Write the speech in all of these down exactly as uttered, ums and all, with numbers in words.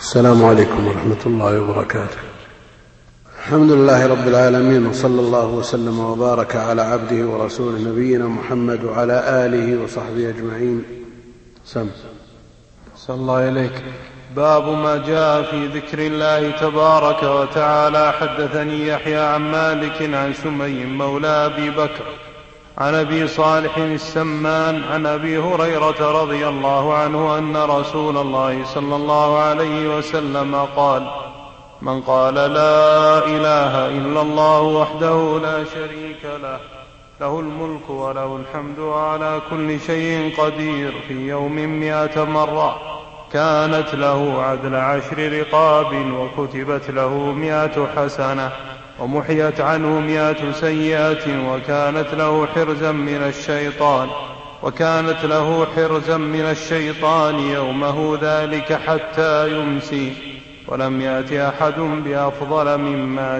السلام عليكم ورحمة الله وبركاته. الحمد لله رب العالمين، وصلى الله وسلم وبارك على عبده ورسوله نبينا محمد وعلى آله وصحبه أجمعين. سم صلى الله إليك. باب ما جاء في ذكر الله تبارك وتعالى. حدثني يحيى عن مالك عن سمي مولى أبي بكر عن أبي صالح السمان عن أبي هريرة رضي الله عنه أن رسول الله صلى الله عليه وسلم قال: من قال لا إله إلا الله وحده لا شريك له له الملك وله الحمد وعلى كل شيء قدير في يوم مئة مرة كانت له عدل عشر رقاب وكتبت له مئة حسنة ومحيت عنه مئة سيئة وكانت له حرزا من الشيطان وكانت له حرزا من الشيطان يومه ذلك حتى يمسي، ولم يأت أحد بأفضل مما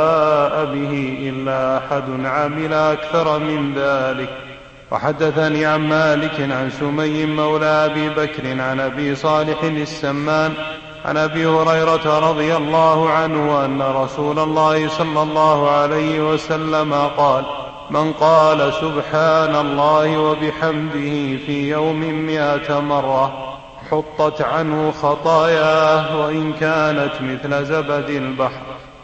جاء به إلا أحد عمل أكثر من ذلك. وحدثني عن مالك عن سمي مولى أبي بكر عن أبي صالح السمان عن أبي هريرة رضي الله عنه أن رسول الله صلى الله عليه وسلم قال: من قال سبحان الله وبحمده في يوم مئة مرة حطت عنه خطاياه وإن كانت مثل زبد البحر.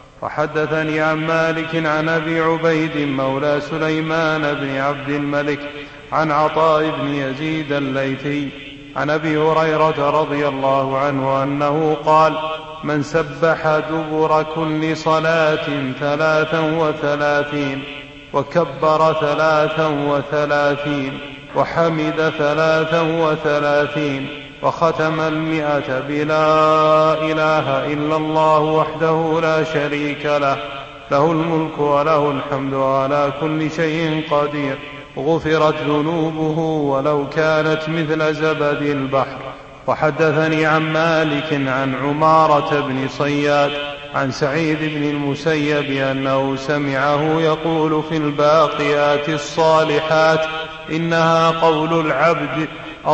وحدثني عن مالك عن أبي عبيد مولى سليمان بن عبد الملك عن عطاء بن يزيد الليثي عن أبي هريرة رضي الله عنه أنه قال: من سبح دبر كل صلاة ثلاثا وثلاثين وكبر ثلاثا وثلاثين وحمد ثلاثا وثلاثين وختم المئة بلا إله إلا الله وحده لا شريك له له الملك وله الحمد وعلى كل شيء قدير غفرت ذنوبه ولو كانت مثل زبد البحر. وحدثني عن مالك عن عمارة بن صياد عن سعيد بن المسيب أنه سمعه يقول في الباقيات الصالحات: إنها قول العبد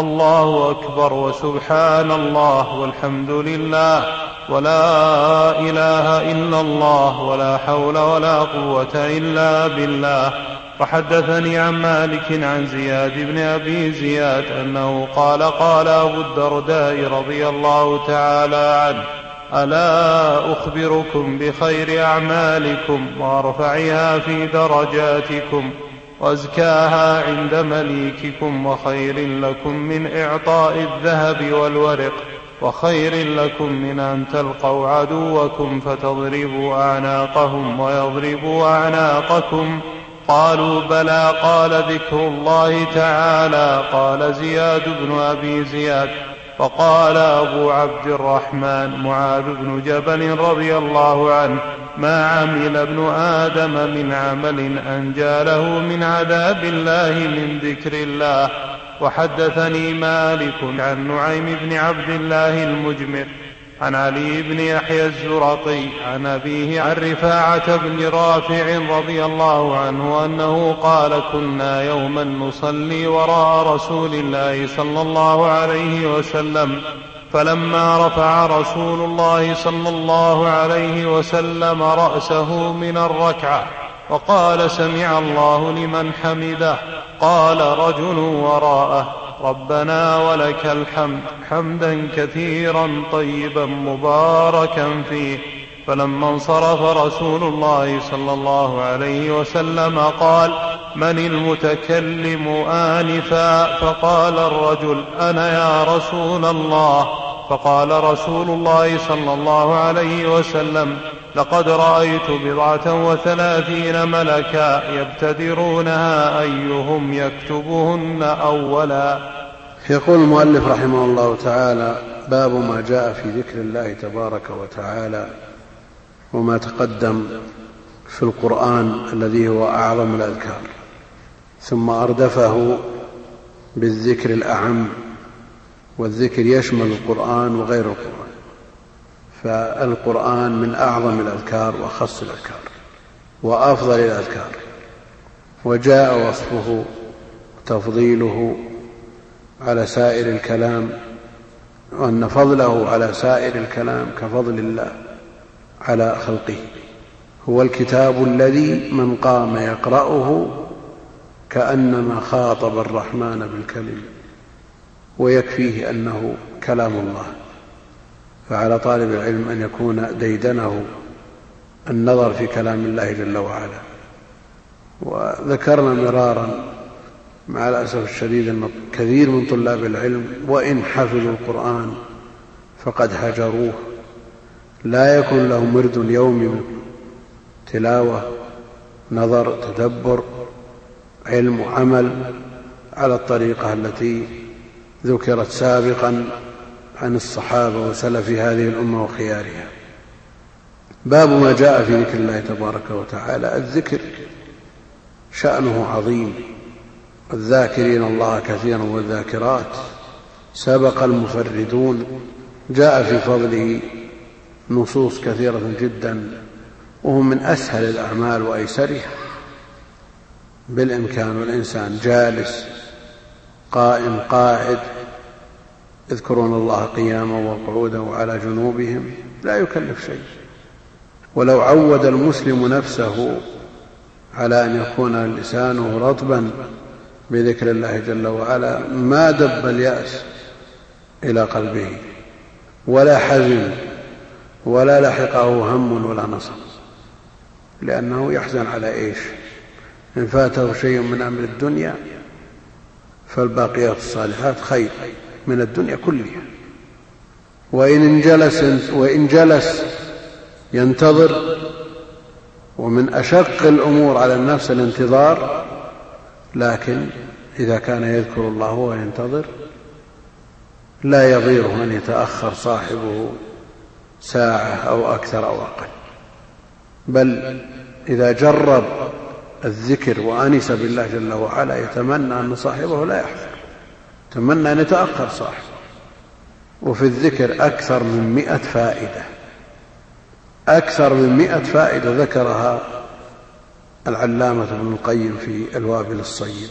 الله أكبر وسبحان الله والحمد لله ولا إله إلا الله ولا حول ولا قوة إلا بالله. وحدثني عن مالك عن زياد بن أبي زياد أنه قال: قال أبو الدرداء رضي الله تعالى عنه: ألا أخبركم بخير أعمالكم وأرفعها في درجاتكم وأزكاها عند مليككم وخير لكم من إعطاء الذهب والورق وخير لكم من أن تلقوا عدوكم فتضربوا أعناقهم ويضربوا أعناقكم؟ قالوا: بلى. قال: ذكر الله تعالى. قال زياد بن أبي زياد: وقال أبو عبد الرحمن معاذ بن جبل رضي الله عنه: ما عمل ابن آدم من عمل أنجى له من عذاب الله من ذكر الله. وحدثني مالك عن نعيم بن عبد الله المجمر عن علي بن يحيى الزرقي عن أبيه عن رفاعة بن رافع رضي الله عنه أنه قال: كنا يوما نصلي وراء رسول الله صلى الله عليه وسلم، فلما رفع رسول الله صلى الله عليه وسلم رأسه من الركعة وقال: سمع الله لمن حمده، قال رجل وراءه: ربنا ولك الحمد حمدا كثيرا طيبا مباركا فيه. فلما انصرف رسول الله صلى الله عليه وسلم قال: من المتكلم آنفا؟ فقال الرجل: أنا يا رسول الله. فقال رسول الله صلى الله عليه وسلم: لقد رأيت بضعة وثلاثين ملكا يبتدرونها أيهم يكتبهن أولا. يقول المؤلف رحمه الله تعالى: باب ما جاء في ذكر الله تبارك وتعالى وما تقدم في القرآن الذي هو أعظم الأذكار، ثم أردفه بالذكر الأعم، والذكر يشمل القرآن وغير القرآن، فالقرآن من أعظم الأذكار وأخص الأذكار وأفضل الأذكار، وجاء وصفه وتفضيله على سائر الكلام وأن فضله على سائر الكلام كفضل الله على خلقه. هو الكتاب الذي من قام يقرأه كأنما خاطب الرحمن بالكلم، ويكفيه أنه كلام الله. فعلى طالب العلم أن يكون ديدنه النظر في كلام الله جل وعلا. وذكرنا مرارا مع الأسف الشديد أن كثير من طلاب العلم وإن حفظوا القرآن فقد هجروه، لا يكون لهم ورد يومي تلاوة نظر تدبر علم وعمل على الطريقة التي ذكرت سابقا عن الصحابة وسلف هذه الأمة وخيارها. باب ما جاء في ذكر الله تبارك وتعالى. الذكر شأنه عظيم، والذاكرين الله كثيرا والذاكرات سبق المفردون. جاء في فضله نصوص كثيرة جدا، وهم من أسهل الأعمال وأيسرها. بالإمكان والإنسان جالس قائم قاعد يذكرون الله قياما وقعودا وعلى جنوبهم، لا يكلف شيء. ولو عود المسلم نفسه على أن يكون لسانه رطبا بذكر الله جل وعلا ما دب اليأس إلى قلبه ولا حزن ولا لحقه هم ولا نصب، لأنه يحزن على إيش؟ إن فاته شيء من أمر الدنيا فالباقيات الصالحات خير من الدنيا كلها. وإن جلس, وإن جلس ينتظر، ومن أشق الأمور على النفس الانتظار، لكن إذا كان يذكر الله وينتظر لا يضيره أن يتأخر صاحبه ساعة أو أكثر أو أقل. بل إذا جرب الذكر وأنس بالله جل وعلا يتمنى أن صاحبه لا يحضر، يتمنى أن يتأخر صاحبه. وفي الذكر أكثر من مئة فائدة، أكثر من مئة فائدة ذكرها العلامة ابن القيم في الوابل الصيب.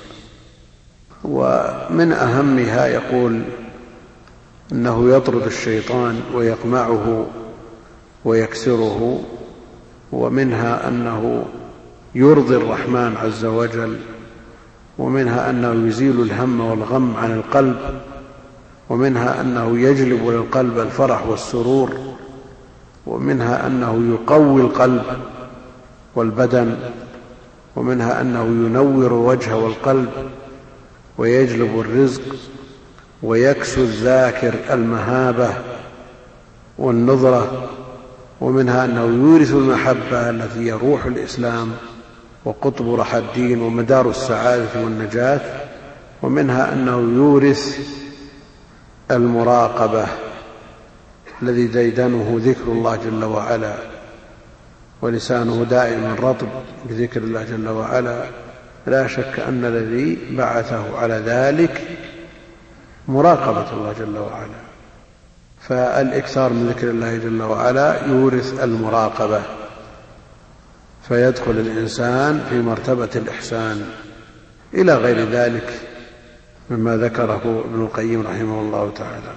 ومن أهمها يقول إنه يطرد الشيطان ويقمعه ويكسره، ومنها أنه يرضي الرحمن عز وجل، ومنها أنه يزيل الهم والغم عن القلب، ومنها أنه يجلب للقلب الفرح والسرور، ومنها أنه يقوي القلب والبدن، ومنها أنه ينور الوجه والقلب ويجلب الرزق، ويكسو الذاكر المهابة والنظرة، ومنها أنه يورث المحبة التي هي روح الإسلام وقطب رحى الدين ومدار السعادة والنجاة، ومنها أنه يورث المراقبة الذي ديدنه ذكر الله جل وعلا، ولسانه دائما رطب بذكر الله جل وعلا. لا شك أن الذي بعثه على ذلك مراقبة الله جل وعلا. فالإكثار من ذكر الله جل وعلا يورث المراقبة، فيدخل الإنسان في مرتبة الإحسان إلى غير ذلك مما ذكره ابن القيم رحمه الله تعالى.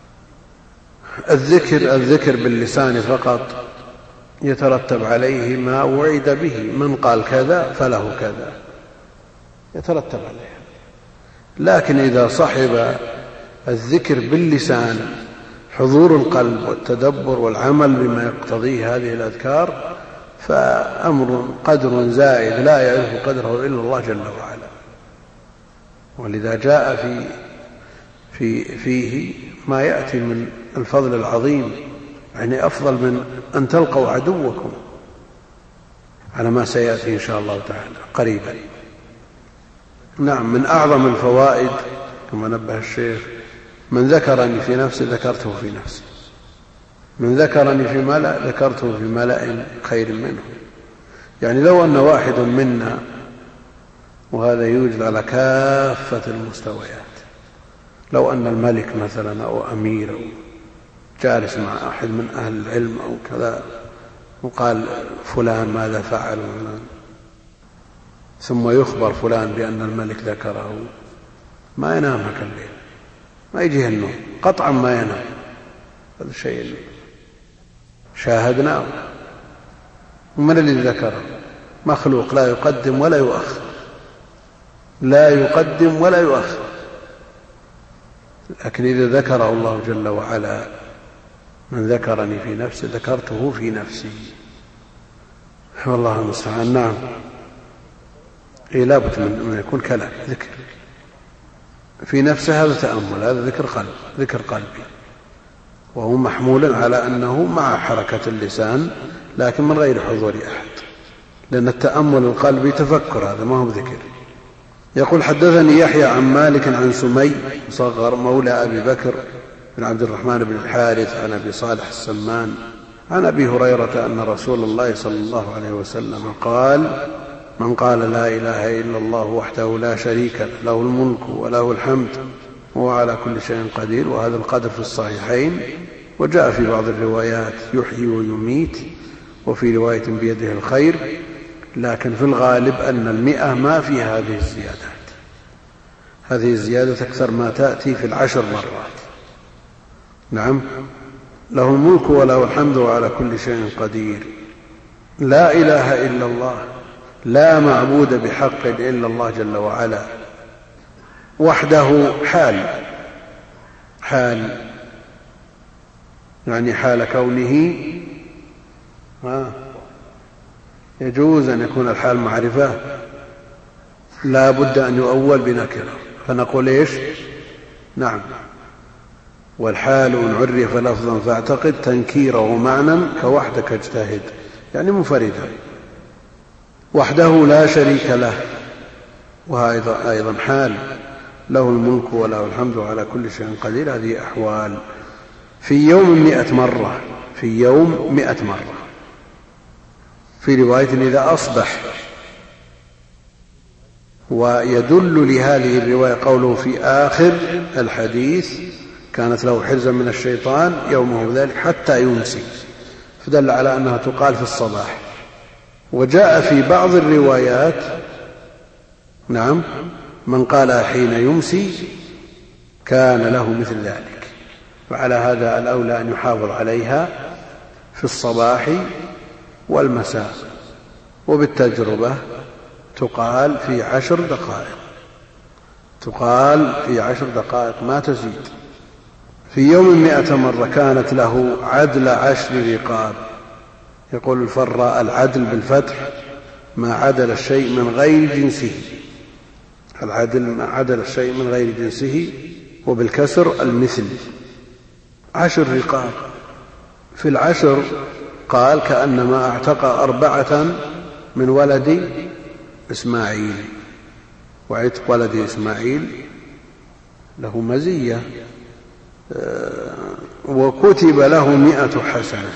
الذكر الذكر باللسان فقط يترتب عليه ما وعد به، من قال كذا فله كذا، يترتب عليه. لكن إذا صحب الذكر باللسان حضور القلب والتدبر والعمل بما يقتضيه هذه الأذكار فأمر قدر زائد لا يعرف قدره إلا الله جل وعلا. ولذا جاء في في فيه ما يأتي من الفضل العظيم، يعني أفضل من أن تلقوا عدوكم، على ما سيأتي إن شاء الله تعالى قريبا. نعم، من أعظم الفوائد كما نبه الشيخ: من ذكرني في نفسي ذكرته في نفسي، من ذكرني في ملأ ذكرته في ملأ خير منه. يعني لو أن واحد منا، وهذا يوجد على كافة المستويات، لو أن الملك مثلا أو أمير أو جالس مع أحد من أهل العلم أو كذا وقال فلان ماذا فعل فلان، ثم يخبر فلان بأن الملك ذكره، ما ينام هك الليل، ما يجيه النوم قطعا ما ينام. هذا الشيء اللي شاهدناه. ومن الذي ذكره؟ مخلوق لا يقدم ولا يؤخر، لا يقدم ولا يؤخر. لكن إذا ذكره الله جل وعلا: من ذكرني في نفسي ذكرته في نفسي. والله المستعان. نعم. إيه لابد من يكون كلام ذكر في نفسه. هذا تأمل، هذا ذكر قلب، ذكر قلبي، وهو محمول على أنه مع حركة اللسان لكن من غير حضور أحد، لأن التأمل القلبي تفكر، هذا ما هو ذكر. يقول: حدثني يحيى عن مالك عن سمي صغر مولى أبي بكر بن عبد الرحمن بن الحارث عن أبي صالح السمان عن أبي هريرة أن رسول الله صلى الله عليه وسلم قال: من قال لا إله إلا الله وحده لا شريك له، له الملك وله الحمد وهو على كل شيء قدير. وهذا القدر في الصحيحين، وجاء في بعض الروايات يحيي ويميت، وفي رواية بيده الخير، لكن في الغالب أن المئة ما فيها هذه الزيادات. هذه الزيادة أكثر ما تأتي في العشر مرات. نعم. له الملك وله الحمد وعلى كل شيء قدير. لا إله إلا الله، لا معبود بحق إلا الله جل وعلا. وحده حال، حال يعني حال كونه ها يجوز أن يكون الحال معرفة، لا بد أن يؤول بنكرة، فنقول إيش؟ نعم. والحال إن عرف لفظا فاعتقد تنكيره معنى كوحدك اجتهد، يعني منفردا. وحده لا شريك له، وهذا أيضا حال. له الملك وله الحمد على كل شيء قدير. هذه أحوال. في يوم مئة مرة، في يوم مئة مرة. في رواية إذا أصبح. ويدل لهذه الرواية قوله في آخر الحديث: كانت له حرزا من الشيطان يومه ذلك حتى يمسي، فدل على أنها تقال في الصباح. وجاء في بعض الروايات نعم من قال حين يمسي كان له مثل ذلك. وعلى هذا الأولى أن يحافظ عليها في الصباح والمساء. وبالتجربة تقال في عشر دقائق، تقال في عشر دقائق ما تزيد. في يوم مئة مرة كانت له عدل عشر رقاب. يقول الفراء: العدل بالفتح ما عدل الشيء من غير جنسه، العدل ما عدل الشيء من غير جنسه. وبالكسر المثل. عشر رقاب. في العشر قال: كأنما اعتق أربعة من ولد إسماعيل. وعتق ولد إسماعيل له مزية. وكتب له مئة حسنة،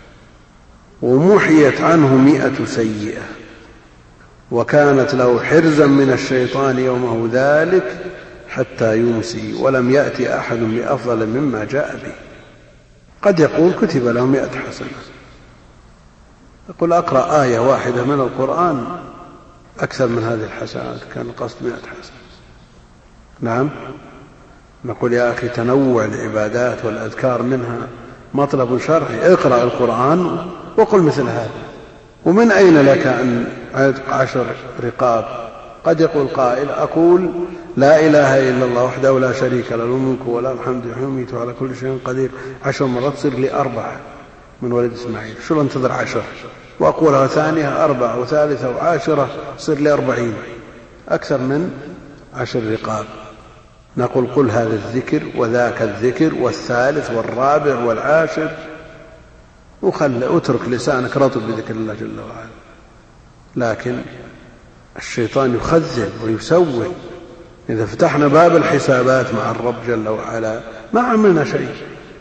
ومحيت عنه مئة سيئة. وكانت له حرزا من الشيطان يومه ذلك حتى يمسي، ولم يأتي أحد بأفضل مما جاء به. قد يقول: كتب له مئة حسنة. يقول: أقرأ آية واحدة من القرآن أكثر من هذه الحسنات، كان القصد مئة حسنة. نعم. نقول: يا أخي تنوع العبادات والأذكار منها مطلب شرعي، اقرأ القرآن وقل مثل هذا. ومن أين لك أن عتق عشر رقاب؟ قد يقول قائل: أقول لا إله إلا الله وحده لا شريك له، الملك وله الحمد يحيي ويميت على كل شيء قدير، عشر مرات تصير لي أربعة من ولد إسماعيل. شو انتظر عشر؟ وأقولها ثانية أربعة، وثالثة وعاشرة تصير لي أربعين، أكثر من عشر رقاب. نقول: قل هذا الذكر وذاك الذكر والثالث والرابع والعاشر، وخل اترك لسانك رطب بذكر الله جل وعلا. لكن الشيطان يخذل ويسول. إذا فتحنا باب الحسابات مع الرب جل وعلا ما عملنا شيء،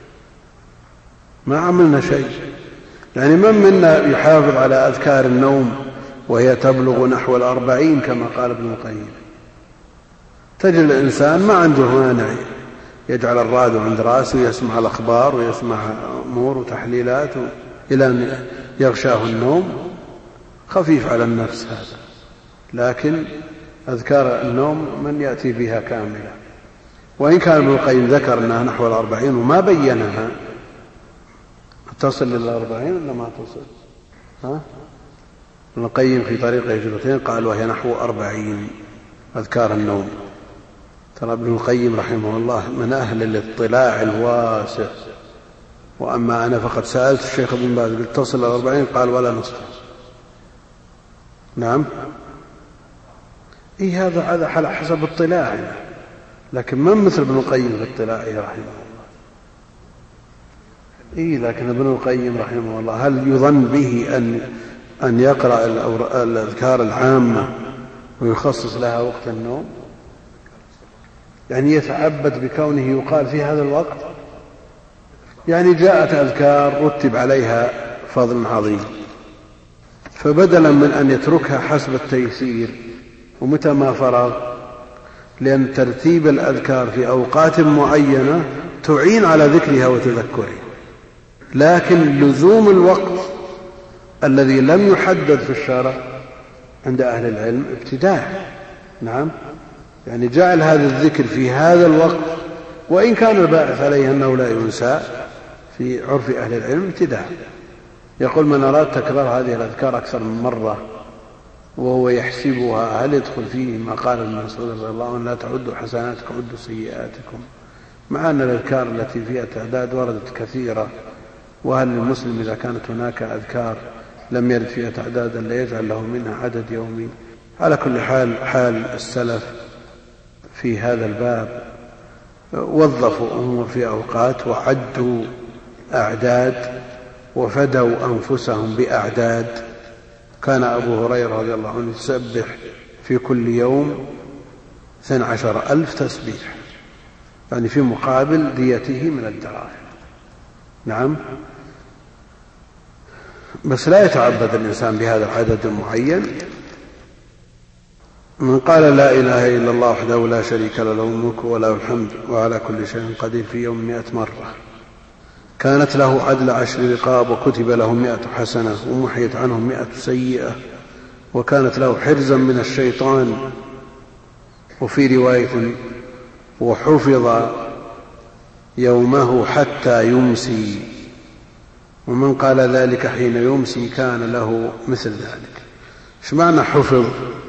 ما عملنا شيء. يعني من منا يحافظ على أذكار النوم وهي تبلغ نحو الأربعين كما قال ابن القيم؟ تجد الإنسان ما عنده مانع يجعل الراديو عند رأسه ويسمع الأخبار ويسمع أمور وتحليلات إلى أن يغشاه النوم، خفيف على النفس هذا. لكن أذكار النوم من يأتي بها كاملة. وإن كان ابن القيم ذكر أنها نحو الأربعين وما بينها، تصل للأربعين ولا ما تصل؟ ها؟ ابن القيم في طريق الهجرتين قال وهي نحو أربعين أذكار النوم. ترى ابن القيم رحمه الله من أهل الاطلاع الواسع، وأما أنا فقد سألت الشيخ ابن باز قلت تصل للأربعين قال ولا نصف. نعم إيه هذا هذا على حسب اطلاعنا، لكن من مثل ابن القيم في اطلاعه رحمه الله. إيه لكن ابن القيم رحمه الله هل يظن به أن أن يقرأ الأذكار العامة ويخصص لها وقت النوم؟ يعني يتعبد بكونه يقال في هذا الوقت؟ يعني جاءت أذكار رتب عليها فضل عظيم، فبدلا من أن يتركها حسب التيسير ومتى ما فرغ، لأن ترتيب الأذكار في أوقات معينة تعين على ذكرها وتذكرها، لكن لزوم الوقت الذي لم يحدد في الشرع عند أهل العلم ابتداء. نعم يعني جعل هذا الذكر في هذا الوقت، وإن كان الباعث عليه أنه لا ينسى في عرف أهل العلم ابتداء. يقول من أراد تكرار هذه الأذكار أكثر من مرة وهو يحسبها هل يدخل فيه ما قال ابن مسعود رضي الله عنه لا تعدوا حسناتكم عدوا سيئاتكم، مع أن الأذكار التي فيها تعداد وردت كثيرة، وهل المسلم إذا كانت هناك أذكار لم يرد فيها تعدادا لا يجعل له منها عدد يومي. على كل حال حال السلف في هذا الباب وظفوا أمور في أوقات وعدوا أعداد وفدوا أنفسهم بأعداد. كان أبو هريرة رضي الله عنه يسبح في كل يوم اثني عشر ألف تسبيح، يعني في مقابل ديته من الدراهم. نعم بس لا يتعبد الإنسان بهذا العدد المعين. من قال لا إله إلا الله وحده لا شريك له له الملك وله الحمد وعلى كل شيء قدير في يوم مئة مرة كانت له عدل عشر رقاب وكتب له مئة حسنة ومحيت عنه مئة سيئة وكانت له حرزا من الشيطان. وفي رواية وحفظ يومه حتى يمسي، ومن قال ذلك حين يمسي كان له مثل ذلك. ايش معنى حفظ؟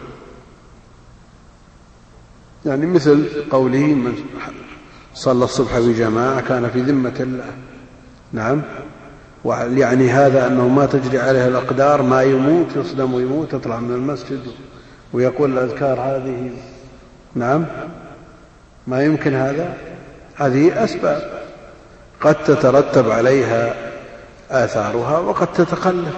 يعني مثل قوله من صلى الصبح بجماعة كان في ذمة الله. نعم يعني هذا أنه ما تجري عليه الأقدار، ما يموت يصدم ويموت يطلع من المسجد ويقول الأذكار هذه. نعم ما يمكن هذا، هذه أسباب قد تترتب عليها آثارها وقد تتخلف.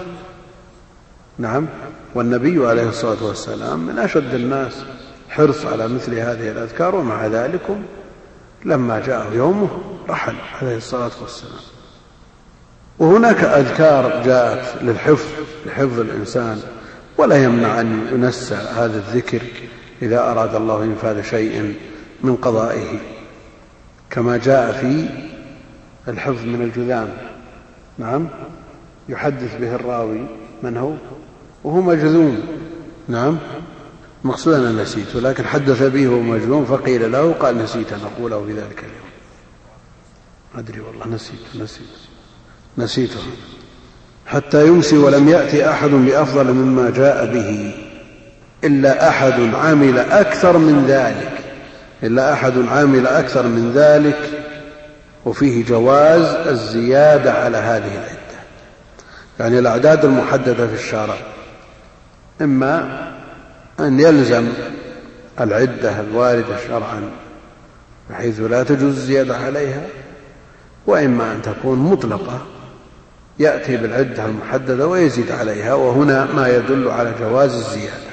نعم والنبي عليه الصلاة والسلام من أشد الناس حرص على مثل هذه الأذكار، ومع ذلك لما جاء يومه رحل عليه الصلاة والسلام. وهناك أذكار جاءت للحفظ لحفظ الإنسان، ولا يمنع أن ينسى هذا الذكر إذا أراد الله إنفاذ شيء من قضائه، كما جاء في الحفظ من الجذام. نعم يحدث به الراوي من هو وهو مجذوم. نعم مقصود أنا نسيت، ولكن حدث به وهو مجذوم فقيل له قال نسيت أن أقوله في ذلك اليوم. أدري والله نسيت نسيت نسيته. حتى يمسي ولم يأتي أحد بأفضل مما جاء به إلا أحد عمل أكثر من ذلك إلا أحد عمل أكثر من ذلك وفيه جواز الزيادة على هذه العدة. يعني الأعداد المحددة في الشرع إما أن يلزم العدة الواردة شرعا بحيث لا تجوز الزيادة عليها، وإما أن تكون مطلقة يأتي بالعدة المحددة ويزيد عليها، وهنا ما يدل على جواز الزيادة.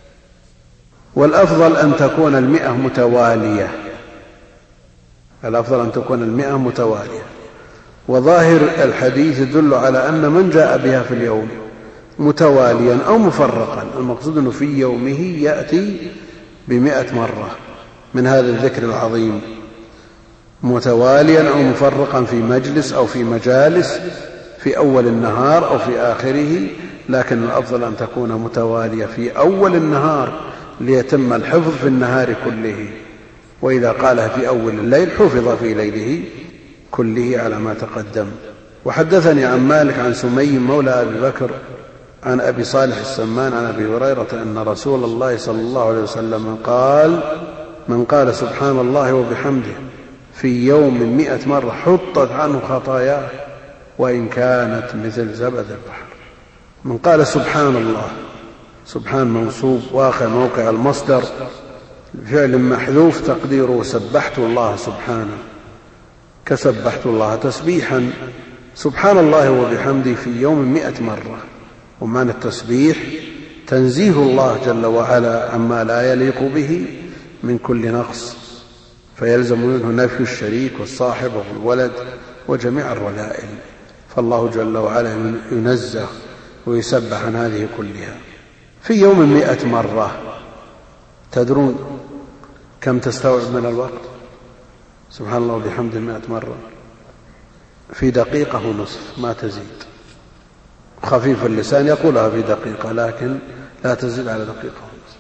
والأفضل أن تكون المئة متوالية الأفضل أن تكون المئة متوالية وظاهر الحديث يدل على أن من جاء بها في اليوم متواليا أو مفرقا، المقصود أنه في يومه يأتي بمئة مرة من هذا الذكر العظيم متواليا أو مفرقا في مجلس أو في مجالس في أول النهار أو في آخره، لكن الأفضل أن تكون متوالية في أول النهار ليتم الحفظ في النهار كله. وإذا قالها في أول الليل حفظ في ليله كله على ما تقدم. وحدثني عن مالك عن سمي مولى أبي بكر عن أبي صالح السمان عن أبي هريرة أن رسول الله صلى الله عليه وسلم قال: من قال سبحان الله وبحمده في يوم مئة مرة حطت عنه خطاياه وإن كانت مثل زبد البحر. من قال سبحان الله، سبحان منصوب واقع موقع المصدر، فعل محذوف تقديره سبحت الله سبحانه، كسبحت الله تسبيحا. سبحان الله وبحمده في يوم مئة مرة. ومعنى التسبيح تنزيه الله جل وعلا عما لا يليق به من كل نقص، فيلزم منه نفي الشريك والصاحب والولد وجميع الرذائل، فالله جل وعلا ينزه ويسبح عن هذه كلها في يوم مئة مرة. تدرون كم تستوعب من الوقت؟ سبحان الله وبحمده مئة مرة في دقيقة ونصف ما تزيد. خفيف اللسان يقولها في دقيقة لكن لا تزيد على دقيقة ونصف.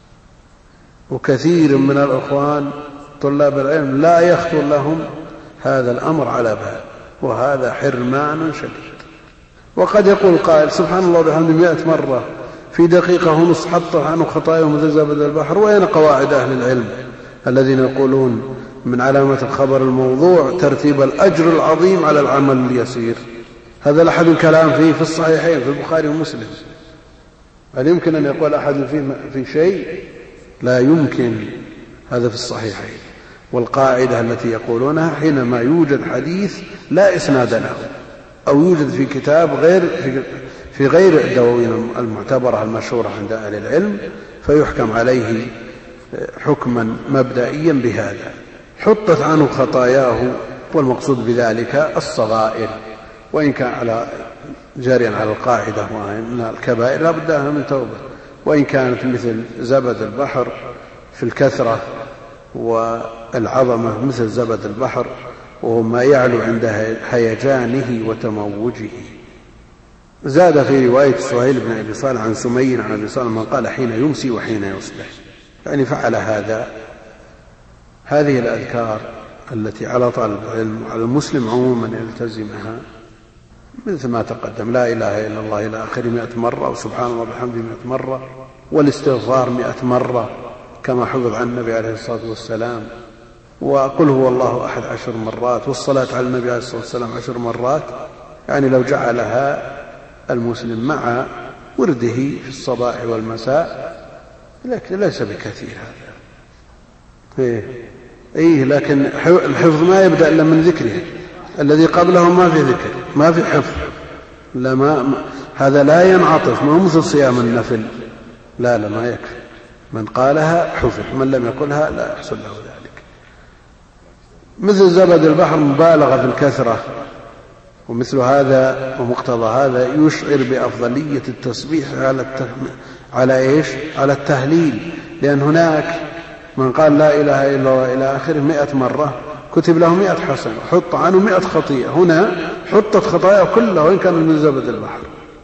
وكثير من الأخوان طلاب العلم لا يخطر لهم هذا الأمر على بال، وهذا حرمان شديد. وقد يقول قائل سبحان الله وبحمده مئة مرة في دقيقة ونصف حط عنه خطاياهم مثل زبد البحر. وين قواعد أهل العلم الذين يقولون من علامة الخبر الموضوع ترتيب الأجر العظيم على العمل اليسير؟ هذا لأحد الكلام فيه في الصحيحين في البخاري ومسلم. هل يمكن أن يقول أحد فيه في شيء؟ لا يمكن. هذا في الصحيحين. والقاعدة التي يقولونها حينما يوجد حديث لا إسناد له أو يوجد في كتاب غير في, في غير الدواوين المعتبرة المشهورة عند أهل العلم فيحكم عليه حكما مبدئيا بهذا: حطت عنه خطاياه، والمقصود بذلك الصغائر، وإن كان على جاريا على القاعدة وأن الكبائر لا بد لها من توبة، وإن كانت مثل زبد البحر في الكثرة والعظمة مثل زبد البحر، وهو ما يعلو عند هيجانه وتموجه. زاد في رواية سهيل بن أبي صالح عن سمي عن أبي صالح من قال حين يمسي وحين يصبح، يعني فعل هذا. هذه الأذكار التي على طالب العلم وعلى المسلم عموما يلتزمها مثل ما تقدم: لا إله إلا الله إلى آخر مئة مرة، وسبحان الله وبحمده مئة مرة، والاستغفار مئة مرة كما حفظ عن النبي عليه الصلاة والسلام، وقل هو الله أحد عشر مرات، والصلاة على النبي عليه الصلاة والسلام عشر مرات. يعني لو جعلها المسلم مع ورده في الصباح والمساء، لكن ليس بكثير هذا. إيه, إيه لكن الحفظ ما يبدأ إلا من ذكره، الذي قبله ما في ذكر ما في حفظ. لا ما هذا لا ينعطف، ما هو مثل صيام النفل. لا لا ما يكفي. من قالها حفظ، من لم يقلها لا يحصل له ذلك. مثل زبد البحر مبالغة في الكثرة، ومثل هذا ومقتضى هذا يشعر بأفضلية التسبيح على على إيش؟ على التهليل، لأن هناك من قال لا إله إلا الله إلى آخره مئة مرة كتب له مئة حسنة، حط عنه مئة خطيئة. هنا حطت خطايا كلها وإن كان من زبد البحر.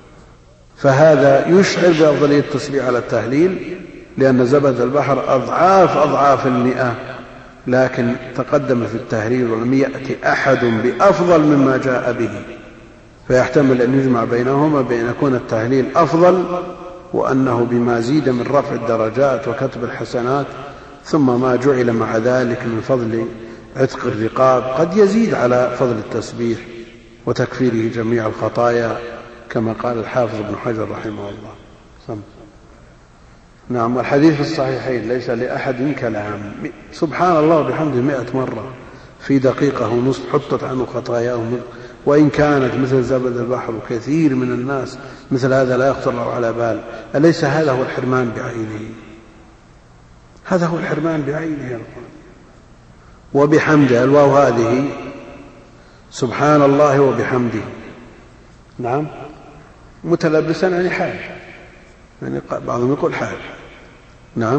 فهذا يشعر بأفضلية التسبيح على التهليل، لأن زبد البحر أضعاف أضعاف المئة، لكن تقدم في التهليل ولم يأتي أحد بأفضل مما جاء به، فيحتمل أن يجمع بينهما بأن يكون التهليل أفضل، وأنه بما زيد من رفع الدرجات وكتب الحسنات، ثم ما جعل مع ذلك من فضل عتق الرقاب قد يزيد على فضل التسبيح وتكفيره جميع الخطايا، كما قال الحافظ ابن حجر رحمه الله. سم. نعم. والحديث في الصحيحين ليس لأحد كلام. سبحان الله وبحمده مئة مرة في دقيقة ونصف حطت عنه خطاياهم وإن كانت مثل زبد البحر. وكثير من الناس مثل هذا لا يخطر له على بال. أليس هذا هو الحرمان بعينه؟ هذا هو الحرمان بعينه يا رب. وبحمده الواو هذه سبحان الله وبحمده، نعم، متلبسا يعني حال، يعني بعضهم يقول حال، نعم.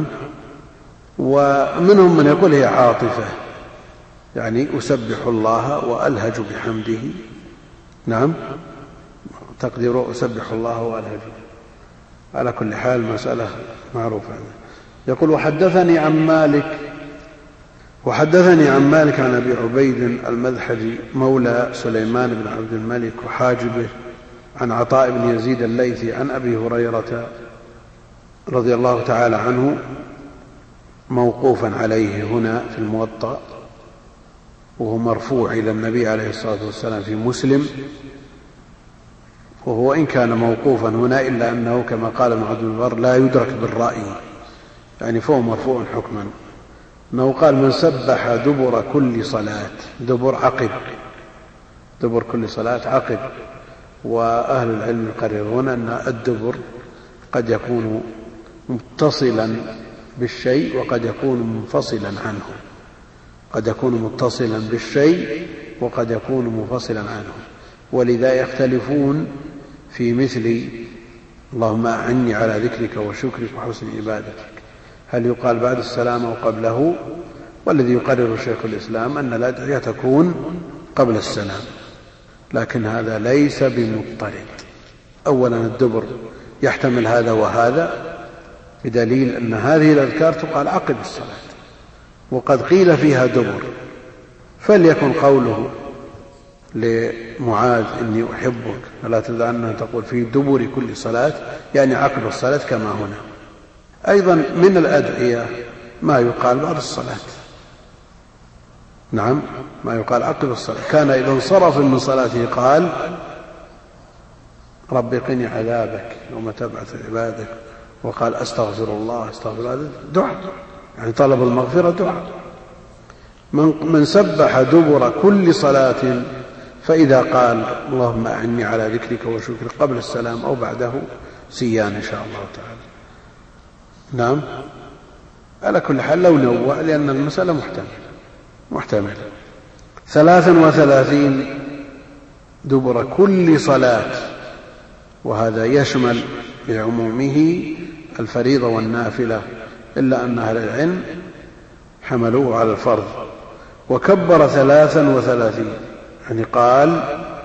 ومنهم من يقول هي عاطفة، يعني أسبح الله وألهج بحمده، نعم، تقدير أسبح الله وألهج. على كل حال مسألة معروفة. يقول وحدثني عن مالك وحدثني عن مالك عن أبي عبيد المذحجي مولى سليمان بن عبد الملك وحاجبه عن عطاء بن يزيد الليثي عن أبي هريرة رضي الله تعالى عنه موقوفا عليه هنا في الموطأ، وهو مرفوع إلى النبي عليه الصلاة والسلام في مسلم، وهو إن كان موقوفا هنا إلا أنه كما قال ابن عبد البر لا يدرك بالرأي، يعني فهو مرفوع حكما، أنه قال من سبح دبر كل صلاة، دبر عقب، دبر كل صلاة عقب. وأهل العلم يقررون أن الدبر قد يكون متصلا بالشيء وقد يكون منفصلا عنه، قد يكون متصلا بالشيء وقد يكون منفصلا عنه، ولذا يختلفون في مثل اللهم أعني على ذكرك وشكرك وحسن عبادتك، هل يقال بعد السلام أو قبله؟ والذي يقرر شيخ الإسلام أن الأدعية تكون قبل السلام، لكن هذا ليس بمضطرد. أولا الدبر يحتمل هذا وهذا بدليل أن هذه الأذكار تقال عقب الصلاة، وقد قيل فيها دبر، فليكن قوله لمعاذ إني أحبك فلا تدعنا تقول في دبر كل صلاة يعني عقب الصلاة كما هنا. أيضا من الأدعية ما يقال بعد الصلاة، نعم ما يقال عقب الصلاة. كان إذا انصرف من صلاته قال رب قني عذابك يوم تبعث عبادك، وقال أستغفر الله أستغفر الله، دعاء يعني طلب المغفرة دعاء. من, من سبح دبر كل صلاة فإذا قال اللهم أعني على ذكرك وشكرك قبل السلام أو بعده سيان إن شاء الله تعالى. نعم على كل حال لو نوع لأن المسألة محتملة محتملة. ثلاثا وثلاثين دبر كل صلاة، وهذا يشمل بعمومه الفريضة والنافلة، إلا أن أهل العلم حملوه على الفرض. وكبر ثلاثا وثلاثين يعني قال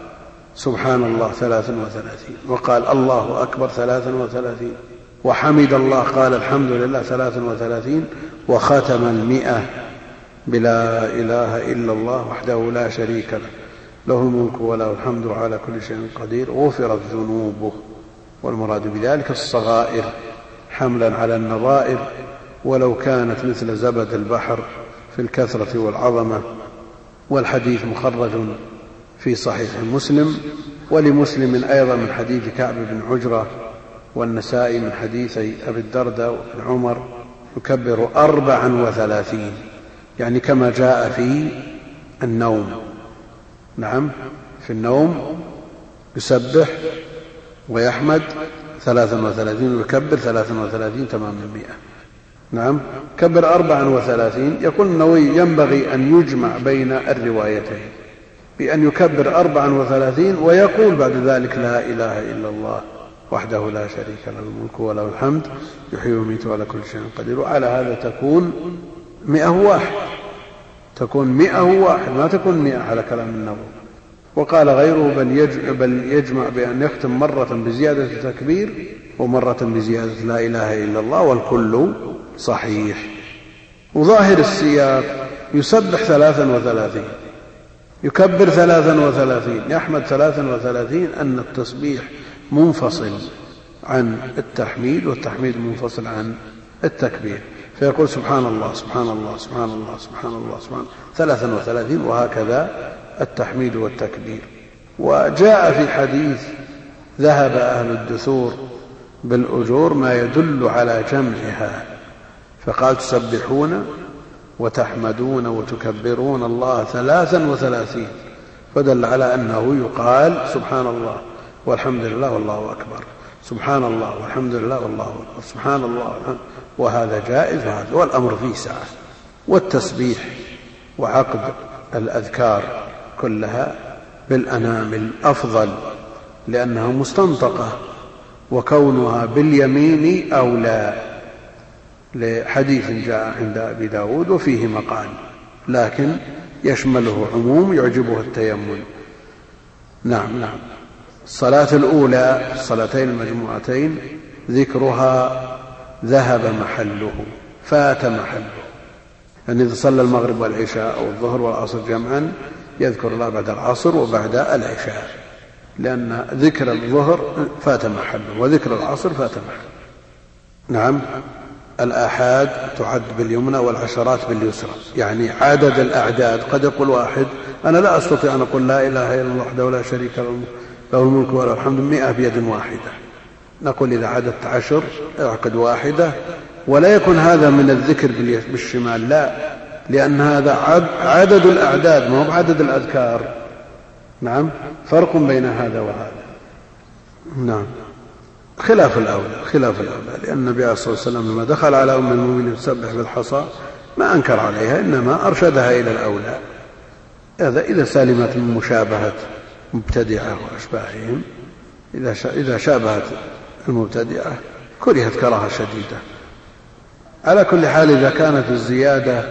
سبحان الله ثلاثا وثلاثين، وقال الله أكبر ثلاثا وثلاثين، وحمد الله قال الحمد لله ثلاثا وثلاثين، وختم المئة بلا إله إلا الله وحده لا شريك له له الملك وله الحمد على كل شيء قدير غفرت ذنوبه. والمراد بذلك الصغائر حملا على النظائر، ولو كانت مثل زبد البحر في الكثرة والعظمة. والحديث مخرج في صحيح مسلم، ولمسلم أيضا من حديث كعب بن عجرة، والنسائي من حديثي أبي الدرداء وابن عمر يكبر أربعا وثلاثين، يعني كما جاء في النوم. نعم في النوم يسبح ويحمد ثلاثا وثلاثين ويكبر ثلاثا وثلاثين تمام المئة. نعم كبر أربعا وثلاثين. يقول النووي ينبغي أن يجمع بين الروايتين بأن يكبر أربعا وثلاثين ويقول بعد ذلك لا إله إلا الله وحده لا شريك له الملك وله الحمد يحيي ويميت على كل شيء قدير. وعلى هذا تكون مئة واحد، تكون مئة واحد ما تكون مئة على كلام النووي. وقال غيره بل يجمع بأن يختم مرة بزيادة التكبير ومرة بزيادة لا إله إلا الله، والكل صحيح. وظاهر السياق يسبح ثلاثا وثلاثين، يكبر ثلاثا وثلاثين، يحمد ثلاثا وثلاثين، أن التسبيح منفصل عن التحميد والتحميد منفصل عن التكبير، فيقول سبحان الله سبحان الله سبحان الله سبحان الله سبحان ثلاثا وثلاثين، وهكذا التحميد والتكبير. وجاء في حديث ذهب أهل الدثور بالأجور ما يدل على جمعها، فقال تسبحون وتحمدون وتكبرون الله ثلاثا وثلاثين، فدل على أنه يقال سبحان الله والحمد لله والله أكبر، سبحان الله والحمد لله والله أكبر، سبحان الله والحمد، وهذا جائز وهذا، والأمر فيه سعة. والتسبيح وعقد الأذكار كلها بالأنامل أفضل لأنها مستنطقة، وكونها باليمين أولى، لحديث جاء عند أبي داود وفيه مقال، لكن يشمله عموم يعجبه التيمم. نعم نعم. الصلاة الأولى الصلاتين المجموعتين ذكرها ذهب محله، فات محله، يعني إذا صلى المغرب والعشاء أو الظهر والعصر جمعا يذكر الله بعد العصر وبعد العشاء، لأن ذكر الظهر فات محله وذكر العصر فات محله. نعم. الآحاد تعد باليمنى والعشرات باليسرى، يعني عدد الأعداد. قد يقول واحد أنا لا أستطيع أن أقول لا إله إلا الله وحده لا شريك له له الملك وله الحمد مئة بيد واحدة. نقول إذا عددت عشر اعقد واحدة، ولا يكون هذا من الذكر بالشمال، لا، لأن هذا عدد الأعداد ما هو بعدد الأذكار. نعم. فرق بين هذا وهذا. نعم. خلاف الأولى خلاف الأولى لأن النبي عليه الصلاة والسلام لما دخل على أم المؤمنين تسبح بالحصى ما أنكر عليها، إنما أرشدها إلى الأولى. هذا إذا سلمت من مشابهة مبتدعة وأشباههم، إذا شابهت المبتدعة كرهت كراهة شديدة. على كل حال إذا كانت الزيادة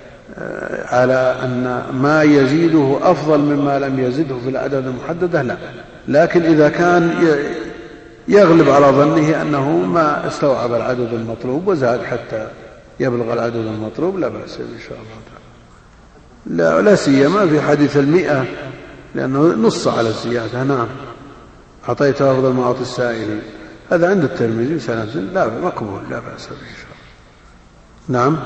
على أن ما يزيده أفضل مما لم يزده في العدد المحددة لا، لكن إذا كان يغلب على ظنه أنه ما استوعب العدد المطلوب وزاد حتى يبلغ العدد المطلوب لا بأس إن شاء الله تعالى، لا, لا سيما في حديث المئة لأنه نص على الزيادة. نعم. أعطيت أفضل ما أعطي السائل، هذا عند الترمذي سنة لا مقبول لا بأس به إن شاء الله. نعم.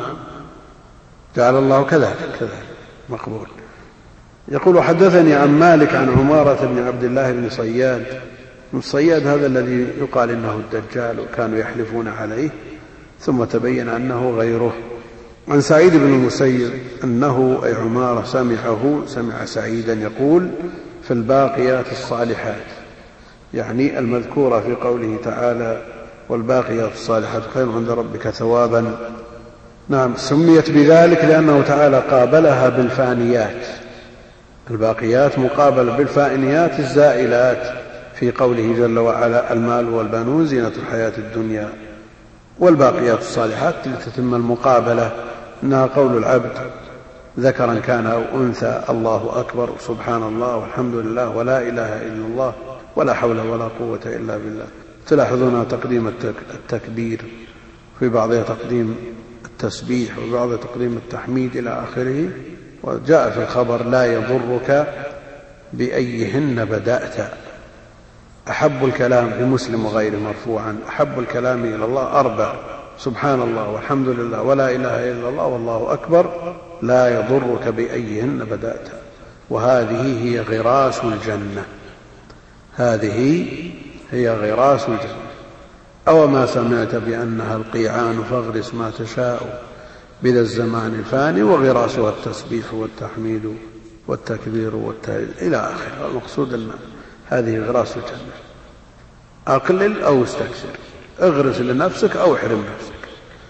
جعل الله كذلك كذلك مقبول. يقول حدثني عن مالك عن عمارة بن عبد الله بن صياد. الصياد هذا الذي يقال إنه الدجال وكانوا يحلفون عليه ثم تبين أنه غيره. عن سعيد بن المسيب أنه أي عمارة سمعه سمع سعيدا يقول في الباقيات الصالحات، يعني المذكورة في قوله تعالى والباقيات الصالحات خير عند ربك ثوابا. نعم. سميت بذلك لأنه تعالى قابلها بالفانيات، الباقيات مقابل بالفانيات الزائلات في قوله جل وعلا المال والبنون زينة الحياة الدنيا، والباقيات الصالحات لتتم المقابلة إنها قول العبد ذكرا كان أو أنثى الله أكبر سبحان الله والحمد لله ولا إله إلا الله ولا حول ولا قوة إلا بالله. تلاحظون تقديم التكبير في بعضها تقديم التسبيح وفي بعضها تقديم التحميد إلى آخره. وجاء في الخبر لا يضرك بأيهن بدأت. أحب الكلام في مسلم وغيره مرفوعا أحب الكلام إلى الله أربع: سبحان الله والحمد لله ولا إله إلا الله والله أكبر لا يضرك بأيهن بدأت. وهذه هي غراس الجنة، هذه هي غراس الجنة. أو ما سمعت بأنها القيعان فاغرس ما تشاء بذا الزمان الفاني وغراسها التسبيح والتحميد والتكبير والتهليل إلى آخره. المقصود أن هذه غراس الجنة. أقلل أو استكثر، اغرس لنفسك أو احرم نفسك،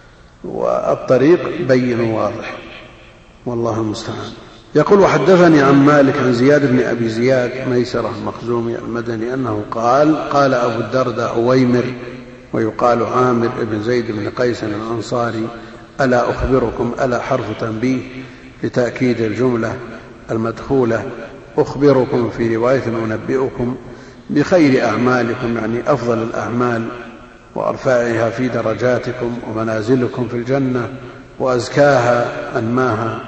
والطريق بين واضح والله المستعان. يقول وحدثني عن مالك عن زياد بن أبي زياد ميسرة المخزومي المدني أنه قال قال أبو الدرداء عويمر ويقال عامر بن زيد بن قيس الأنصاري ألا أخبركم، ألا حرف تنبيه لتأكيد الجملة المدخولة، أخبركم في رواية أنبئكم بخير أعمالكم، يعني أفضل الأعمال وأرفعها في درجاتكم ومنازلكم في الجنة وأزكاها أنماها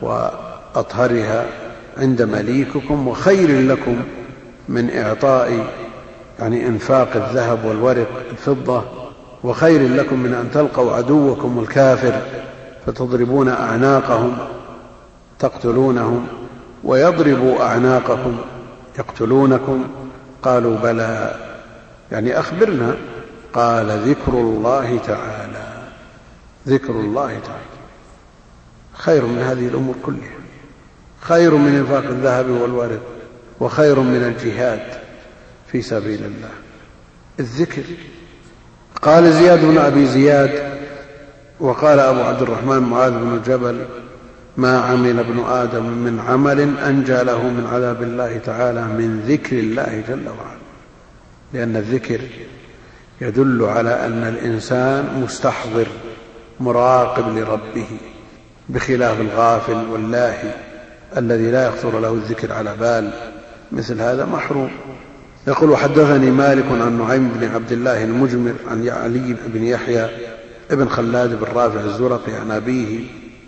وأطهرها عند مليككم، وخير لكم من إعطاء يعني إنفاق الذهب والورق الفضة، وخير لكم من أن تلقوا عدوكم الكافر فتضربون أعناقهم تقتلونهم ويضربوا أعناقكم يقتلونكم. قالوا بلى، يعني أخبرنا. قال ذكر الله تعالى، ذكر الله تعالى خير من هذه الأمور كلها، خير من إنفاق الذهب والورق، وخير من الجهاد في سبيل الله الذكر. قال زياد بن أبي زياد وقال أبو عبد الرحمن معاذ بن جبل ما عمل ابن آدم من عمل أنجى له من عذاب الله تعالى من ذكر الله جل وعلا، لأن الذكر يدل على أن الإنسان مستحضر مراقب لربه، بخلاف الغافل واللاهي الذي لا يخطر له الذكر على بال، مثل هذا محروم. يقول حدثني مالك عن نعيم بن عبد الله المجمر عن علي بن يحيى ابن خلاد بن رافع الزرقي عن أبيه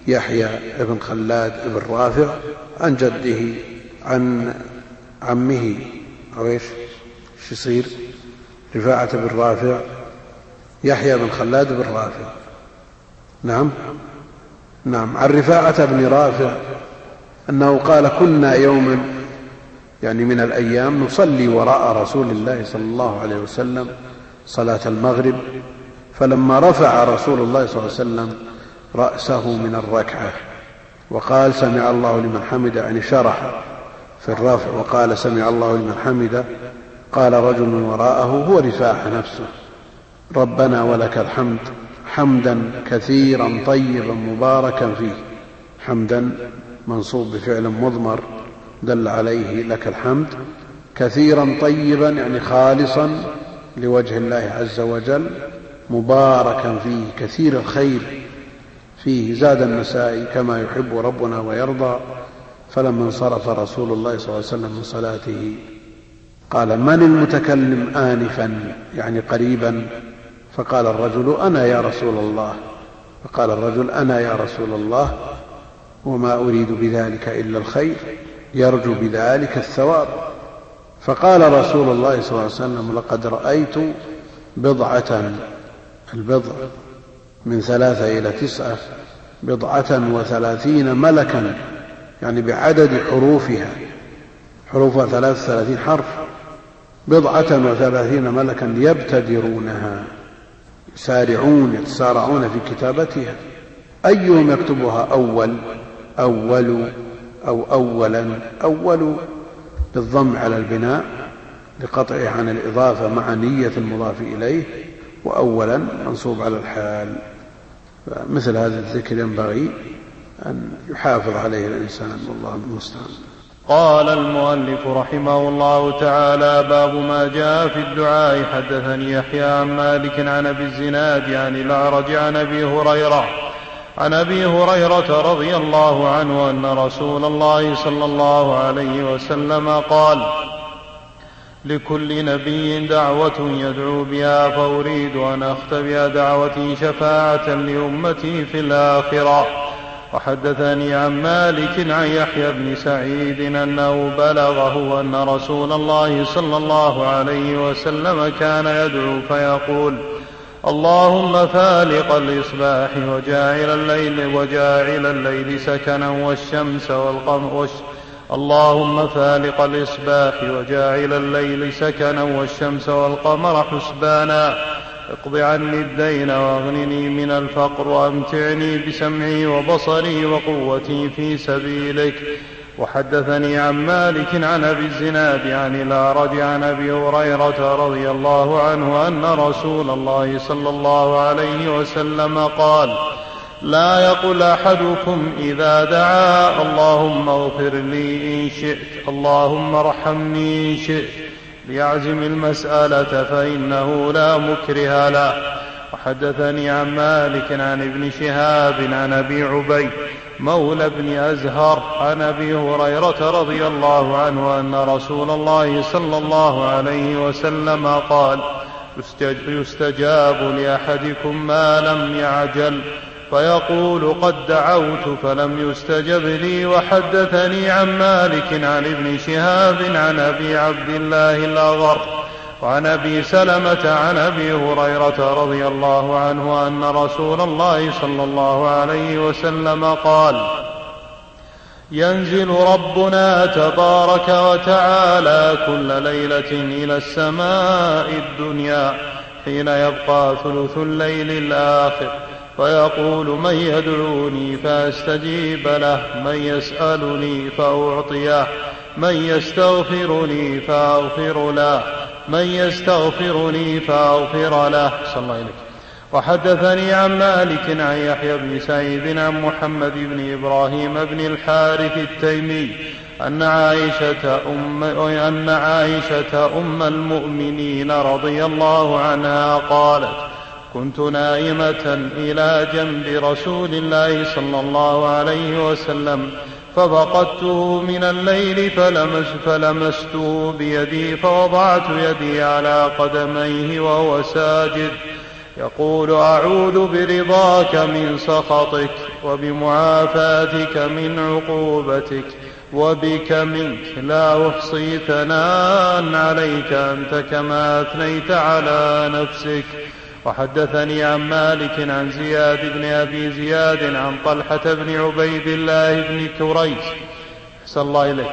يحيى بن خلاد بن رافع عن جده عن عمه أو إيش إيش يصير رفاعة بن رافع يحيى بن خلاد بن رافع. نعم نعم عن رفاعة بن رافع أنه قال كنا يوما يعني من الأيام نصلي وراء رسول الله صلى الله عليه وسلم صلاة المغرب، فلما رفع رسول الله صلى الله عليه وسلم رأسه من الركعة وقال سمع الله لمن حمده، يعني شرح في الرفع وقال سمع الله لمن حمده، قال رجل وراءه هو رفاعة نفسه ربنا ولك الحمد حمدا كثيرا طيبا مباركا فيه. حمدا منصوب بفعل مضمر دل عليه لك الحمد، كثيرا طيبا يعني خالصا لوجه الله عز وجل، مباركا فيه كثير الخير فيه. زاد النسائي كما يحب ربنا ويرضى. فلما انصرف رسول الله صلى الله عليه وسلم من صلاته قال من المتكلم آنفا يعني قريبا؟ فقال الرجل أنا يا رسول الله. فقال الرجل أنا يا رسول الله وما أريد بذلك إلا الخير يرجو بذلك الثواب. فقال رسول الله صلى الله عليه وسلم لقد رأيت بضعة، البضع من ثلاثة إلى تسعة، بضعة وثلاثين ملكا يعني بعدد حروفها، حروفها ثلاث ثلاثين حرف، بضعة وثلاثين ملكا يبتدرونها يسارعون يتسارعون في كتابتها، أيهم يكتبها أول أول أو أولا. أول بالضم على البناء لقطعه عن الإضافة مع نية المضاف إليه، وأولا منصوب على الحال. مثل هذا الذكر ينبغي أن يحافظ عليه الإنسان والله المستعان. قال المؤلف رحمه الله تعالى باب ما جاء في الدعاء. حدثني يحيى عن مالك عن أبي الزناد عن الأعرج عن أبي هريرة عن أبي هريرة رضي الله عنه أن رسول الله صلى الله عليه وسلم قال لكل نبي دعوة يدعو بها فأريد أن أختبئ دعوتي شفاعة لأمتي في الآخرة. وحدثني عن مالك عن يحيى بن سعيد أنه بلغه أن رسول الله صلى الله عليه وسلم كان يدعو فيقول اللهم فالق الإصباح وجاعل الليل, وجاعل الليل سكنا والشمس والقمر والش... اللهم فالق الإصباح وجاعل الليل سكنا والشمس والقمر حسبانا اقض عني الدين واغنني من الفقر وامتعني بسمعي وبصري وقوتي في سبيلك. وحدثني عن مالك عن أبي الزناد عن الأعرج عن أبي هريرة رضي الله عنه أن رسول الله صلى الله عليه وسلم قال لا يقل أحدكم إذا دعا اللهم اغفر لي إن شئت اللهم ارحمني إن شئت ليعزم المسألة فإنه لا مكره له. وحدثني عن مالك عن ابن شهاب عن أبي عبيد مولى بن أزهر عن أبي هريرة رضي الله عنه أن رسول الله صلى الله عليه وسلم قال يستجاب لأحدكم ما لم يعجل فيقول قد دعوت فلم يستجب لي. وحدثني عن مالك عن ابن شهاب عن أبي عبد الله الأغر وعن أبي سلمة عن أبي هريرة رضي الله عنه أن رسول الله صلى الله عليه وسلم قال ينزل ربنا تبارك وتعالى كل ليلة إلى السماء الدنيا حين يبقى ثلث الليل الآخر فيقول من يدعوني فأستجيب له من يسألني فأعطيه من يستغفرني فأغفر له من يستغفرني فأغفر له. صلى الله عليه وسلم. وحدثني عن مالك عن يحيى بن سعيد عن محمد بن إبراهيم بن الحارث التيمي أن عائشة أم, أن عائشة أم المؤمنين رضي الله عنها قالت كنت نائمة إلى جنب رسول الله صلى الله عليه وسلم ففقدته من الليل فلمس فلمسته بيدي فوضعت يدي على قدميه وهو ساجد يقول أعوذ برضاك من سخطك وبمعافاتك من عقوبتك وبك منك لا أحصي ثناء عليك أنت كما أثنيت على نفسك. وحدثني عن مالك عن زياد بن أبي زياد عن طلحة بن عبيد الله بن كريس أحسن الله إليك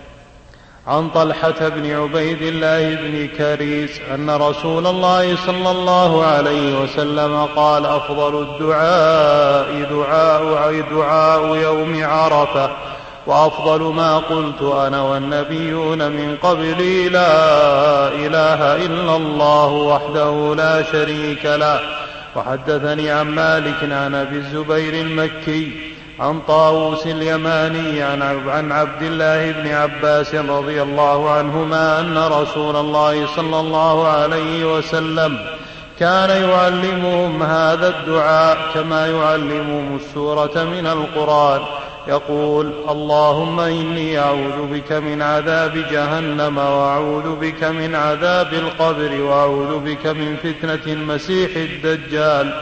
عن طلحة بن عبيد الله بن كريس أن رسول الله صلى الله عليه وسلم قال أفضل الدعاء دعاء, دعاء يوم عرفة وأفضل ما قلت أنا والنبيون من قبلي لا إله إلا الله وحده لا شريك له. وحدثني عن مالك عن أبي الزبير المكي عن طاووس اليماني عن عبد الله بن عباس رضي الله عنهما أن رسول الله صلى الله عليه وسلم كان يعلمهم هذا الدعاء كما يعلمهم السورة من القرآن يقول اللهم إني أعوذ بك من عذاب جهنم وأعوذ بك من عذاب القبر وأعوذ بك من فتنة المسيح الدجال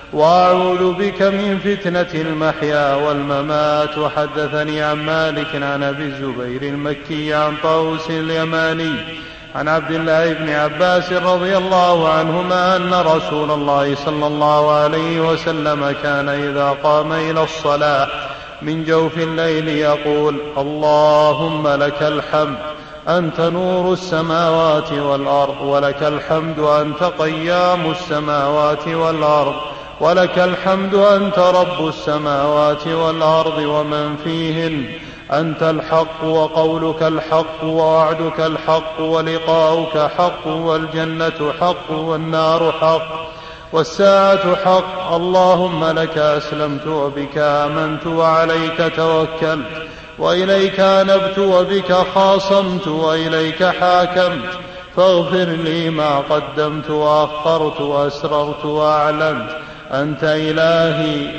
وأعوذ بك من فتنة المحيا والممات. وحدثني عن مالك عن أبي الزبير المكي عن طاووس اليماني عن عبد الله بن عباس رضي الله عنهما أن رسول الله صلى الله عليه وسلم كان إذا قام إلى الصلاة من جوف الليل يقول اللهم لك الحمد أنت نور السماوات والأرض ولك الحمد أنت قيام السماوات والأرض ولك الحمد أنت رب السماوات والأرض ومن فيهن أنت الحق وقولك الحق ووعدك الحق ولقاؤك حق والجنة حق والنار حق والساعة حق. اللهم لك أسلمت وبك آمنت وعليك توكلت وإليك أنبت وبك خاصمت وإليك حاكمت فاغفر لي ما قدمت وأخرت وأسررت وأعلنت أنت إلهي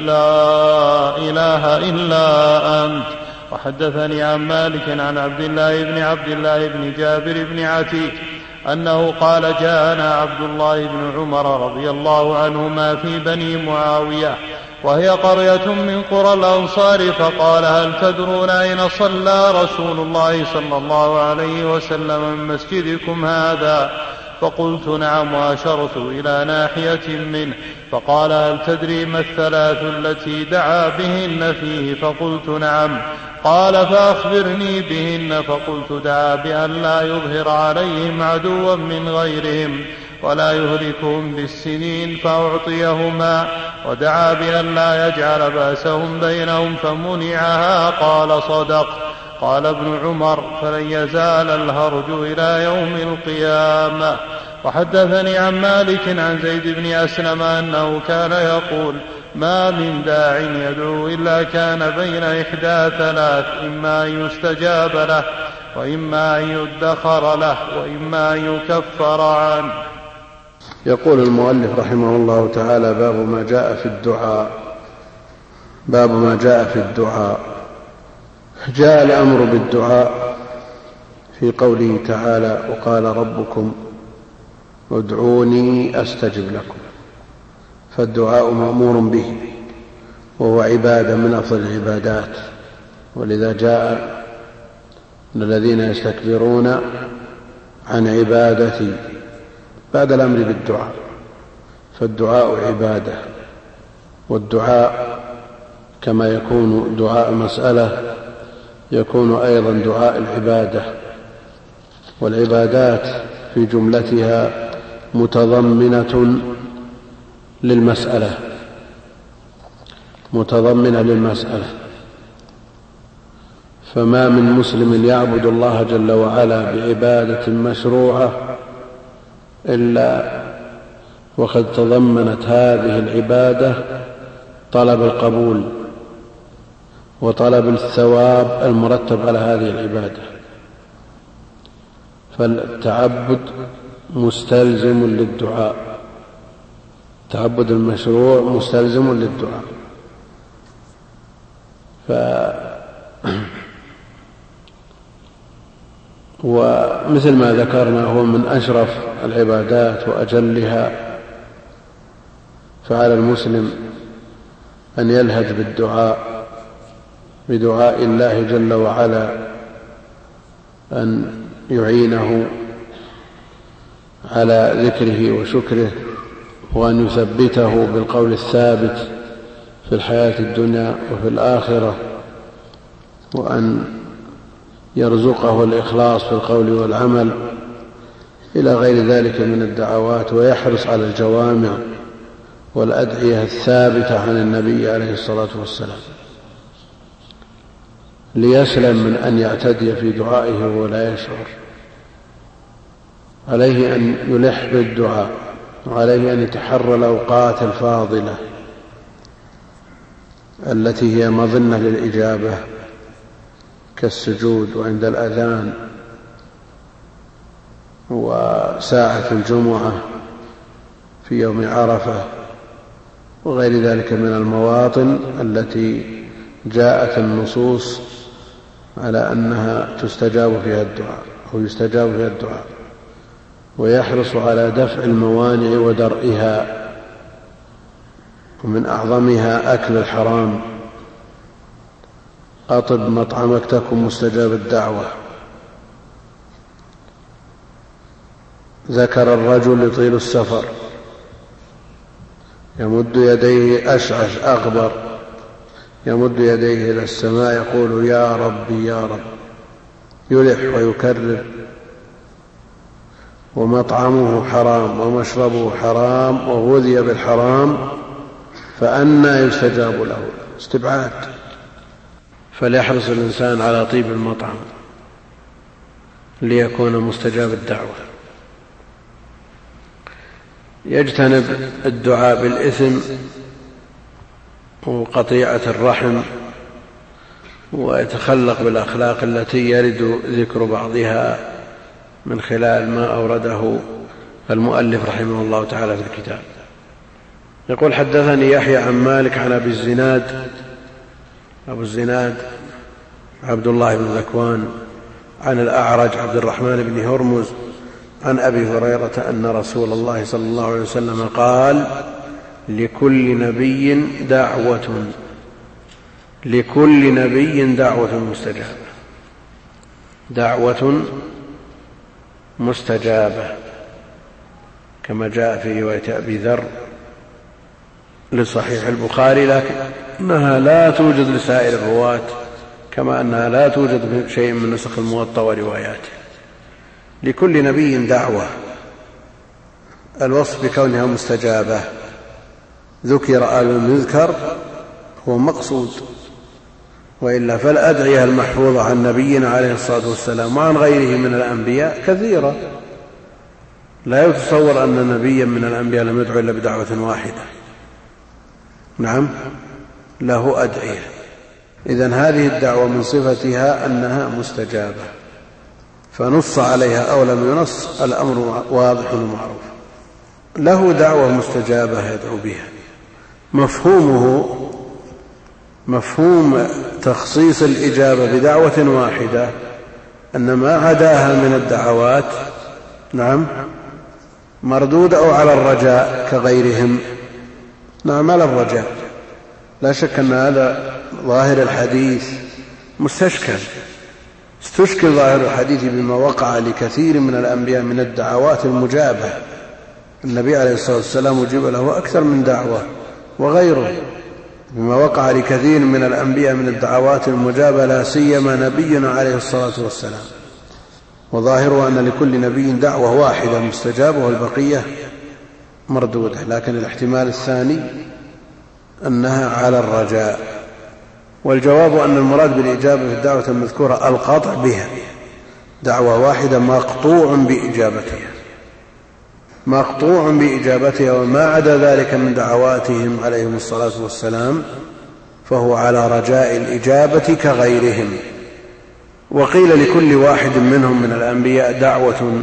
لا إله إلا أنت. وحدثني عن مالك عن عبد الله بن عبد الله بن جابر بن عتيق أنه قال جاءنا عبد الله بن عمر رضي الله عنهما في بني معاوية وهي قرية من قرى الأنصار فقال هل تدرون أين صلى رسول الله صلى الله عليه وسلم من مسجدكم هذا؟ فقلت نعم وأشرت إلى ناحية منه فقال هل تدري ما الثلاث التي دعا بهن فيه؟ فقلت نعم. قال فأخبرني بهن. فقلت دعا بأن لا يظهر عليهم عدوا من غيرهم ولا يهلكهم بالسنين فأعطيهما ودعا بأن لا يجعل بأسهم بينهم فمنعها. قال صدق. قال ابن عمر فلن يزال الهرج إلى يوم القيامة. وحدثني عن مالك عن زيد بن أسلم أنه كان يقول ما من داع يدعو إلا كان بين إحدى ثلاث إما أن يستجاب له وإما أن يدخر له وإما أن يكفر عنه. يقول المؤلف رحمه الله تعالى باب ما جاء في الدعاء. باب ما جاء في الدعاء. جاء الأمر بالدعاء في قوله تعالى وقال ربكم ادعوني أستجب لكم، فالدعاء مأمور به وهو عبادة من أفضل العبادات، ولذا جاء الذين يستكبرون عن عبادتي بعد الأمر بالدعاء، فالدعاء عبادة، والدعاء كما يكون دعاء مسألة يكون أيضا دعاء العبادة، والعبادات في جملتها متضمنة للمسألة متضمنة للمسألة فما من مسلم يعبد الله جل وعلا بعبادة مشروعة إلا وقد تضمنت هذه العبادة طلب القبول وطلب الثواب المرتب على هذه العبادة، فالتعبد مستلزم للدعاء، التعبد المشروع مستلزم للدعاء. ف... ومثل ما ذكرنا هو من أشرف العبادات وأجلها، فعلى المسلم أن يلهج بالدعاء بدعاء الله جل وعلا أن يعينه على ذكره وشكره، وأن يثبته بالقول الثابت في الحياة الدنيا وفي الآخرة، وأن يرزقه الإخلاص في القول والعمل إلى غير ذلك من الدعوات، ويحرص على الجوامع والأدعية الثابتة عن النبي عليه الصلاة والسلام ليسلم من أن يعتدي في دعائه ولا يشعر. عليه أن يلح بالدعاء، وعليه أن يتحرى الأوقات الفاضلة التي هي مظنة للإجابة كالسجود وعند الأذان وساعة الجمعة في يوم عرفة وغير ذلك من المواطن التي جاءت النصوص على أنها تستجاب فيها الدعاء أو يستجاب فيها الدعاء، ويحرص على دفع الموانع ودرئها، ومن أعظمها أكل الحرام. أطب مطعمك تكن مستجاب الدعوة. ذكر الرجل يطيل السفر يمد يديه أشعث أغبر، يمد يديه إلى السماء يقول يا ربي يا رب، يلح ويكرر، ومطعمه حرام ومشربه حرام وغذي بالحرام، فأنى يستجاب له؟ استبعاد. فليحرص الإنسان على طيب المطعم ليكون مستجاب الدعوة. يجتنب الدعاء بالإثم وقطيعة الرحم، ويتخلق بالأخلاق التي يرد ذكر بعضها من خلال ما أورده المؤلف رحمه الله تعالى في الكتاب. يقول حدثني يحيى عن مالك عن أبي الزناد، أبو الزناد عبد الله بن ذكوان، عن الأعرج عبد الرحمن بن هرمز عن أبي هريرة أن رسول الله صلى الله عليه وسلم قال لكل نبي دعوة لكل نبي دعوة مستجابة دعوة مستجابة كما جاء في رواية أبي ذر لصحيح البخاري، لكنها لا توجد لسائر الرواة كما أنها لا توجد في شيء من نسخ الموطأ ورواياته. لكل نبي دعوة، الوصف بكونها مستجابة، ذكر آل من يذكر هو مقصود، وإلا فالأدعية المحفوظة عن نبينا عليه الصلاة والسلام وعن غيره من الأنبياء كثيرة، لا يتصور أن نبيا من الأنبياء لم يدعو إلا بدعوة واحدة. نعم، له أدعية. إذن هذه الدعوة من صفتها أنها مستجابة، فنص عليها أو لم ينص الأمر واضح ومعروف. له دعوة مستجابة يدعو بها، مفهومه مفهوم تخصيص الإجابة بدعوة واحدة أن ما عداها من الدعوات نعم مردود أو على الرجاء كغيرهم. نعم على الرجاء، لا شك أن هذا ظاهر الحديث مستشكل، استشكل ظاهر الحديث بما وقع لكثير من الأنبياء من الدعوات المجابة. النبي عليه الصلاة والسلام أجيب له أكثر من دعوة، وغيره بما وقع لكثير من الأنبياء من الدعوات المجابة، لا سيما نبينا عليه الصلاة والسلام. وظاهره أن لكل نبي دعوة واحدة مستجابة والبقية مردودة، لكن الاحتمال الثاني أنها على الرجاء. والجواب أن المراد بالإجابة في الدعوة المذكورة القطع بها، دعوة واحدة مقطوع بإجابتها مقطوع بإجابتها وما عدا ذلك من دعواتهم عليهم الصلاة والسلام فهو على رجاء الإجابة كغيرهم. وقيل لكل واحد منهم من الأنبياء دعوة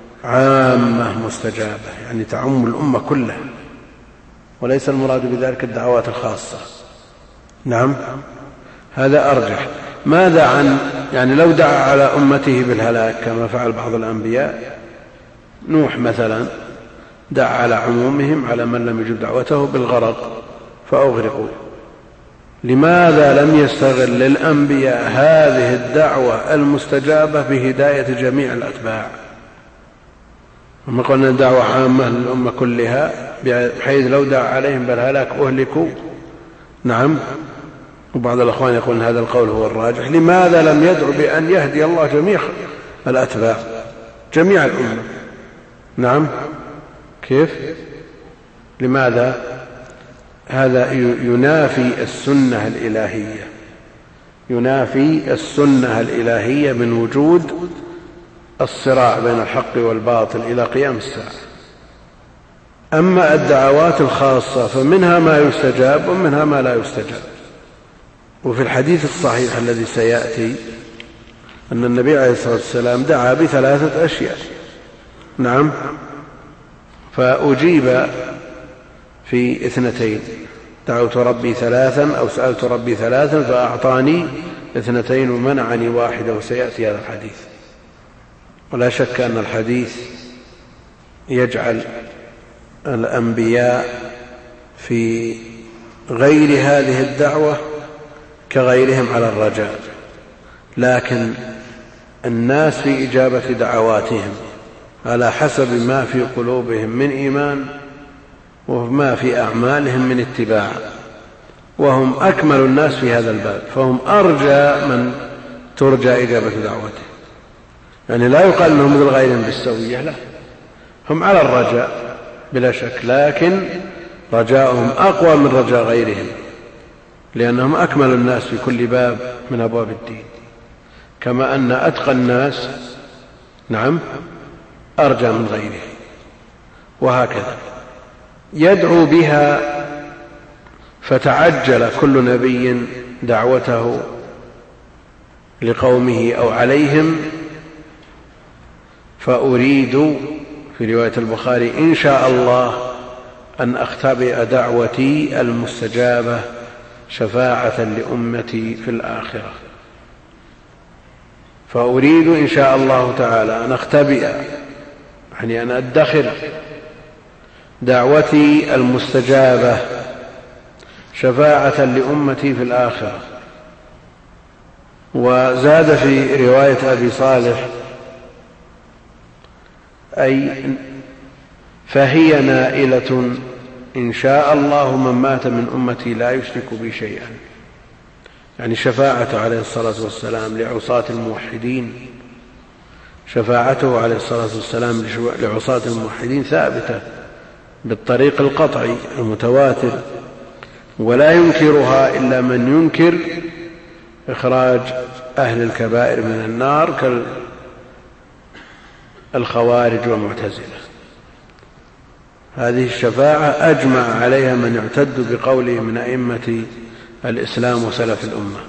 عامة مستجابة، يعني تعم الأمة كلها، وليس المراد بذلك الدعوات الخاصة. نعم، هذا أرجح. ماذا عن يعني لو دعا على أمته بالهلاك كما فعل بعض الأنبياء، نوح مثلا دعا على عمومهم على من لم يجب دعوته بالغرق فأغرقوا. لماذا لم يستغل للأنبياء هذه الدعوة المستجابة بهداية جميع الأتباع؟ وما قلنا دعوة عامة للأمة كلها بحيث لو دعا عليهم بالهلاك أهلكوا. نعم. وبعض الأخوان يقول هذا القول هو الراجح. لماذا لم يدعو بأن يهدي الله جميع الأتباع جميع الأمة؟ نعم. كيف؟ لماذا؟ هذا ينافي السنة الإلهية، ينافي السنة الإلهية من وجود الصراع بين الحق والباطل إلى قيام الساعة. أما الدعوات الخاصة فمنها ما يستجاب ومنها ما لا يستجاب. وفي الحديث الصحيح الذي سيأتي أن النبي عليه الصلاة والسلام دعا بثلاثة أشياء. نعم. فأجيب في اثنتين، دعوت ربي ثلاثا أو سألت ربي ثلاثا فأعطاني اثنتين ومنعني واحدة، وسيأتي هذا الحديث. ولا شك أن الحديث يجعل الأنبياء في غير هذه الدعوة كغيرهم على الرجاء، لكن الناس في إجابة دعواتهم على حسب ما في قلوبهم من إيمان وما في أعمالهم من اتباع، وهم أكمل الناس في هذا الباب، فهم أرجى من ترجى إجابة دعوته. يعني لا يقال أنهم مثل غيرهم بالسوية، لا، هم على الرجاء بلا شك، لكن رجاؤهم أقوى من رجاء غيرهم لأنهم أكمل الناس في كل باب من أبواب الدين، كما أن أتقى الناس نعم أرجى من غيره، وهكذا يدعو بها. فتعجل كل نبي دعوته لقومه أو عليهم. فأريد في رواية البخاري إن شاء الله أن أختبئ دعوتي المستجابة شفاعة لأمتي في الآخرة. فأريد إن شاء الله تعالى أن أختبئ، يعني أن أدخر دعوتي المستجابة شفاعة لأمتي في الآخرة. وزاد في رواية أبي صالح أي فهي نائلة إن شاء الله من مات من أمتي لا يشرك بي شيئا، يعني شفاعة عليه الصلاة والسلام لعصاة الموحدين، شفاعته عليه الصلاة والسلام لعصاة الموحدين ثابتة بالطريق القطعي المتواتر، ولا ينكرها إلا من ينكر إخراج أهل الكبائر من النار كالخوارج والمعتزلة. هذه الشفاعة أجمع عليها من يعتد بقوله من أئمة الإسلام وسلف الأمة.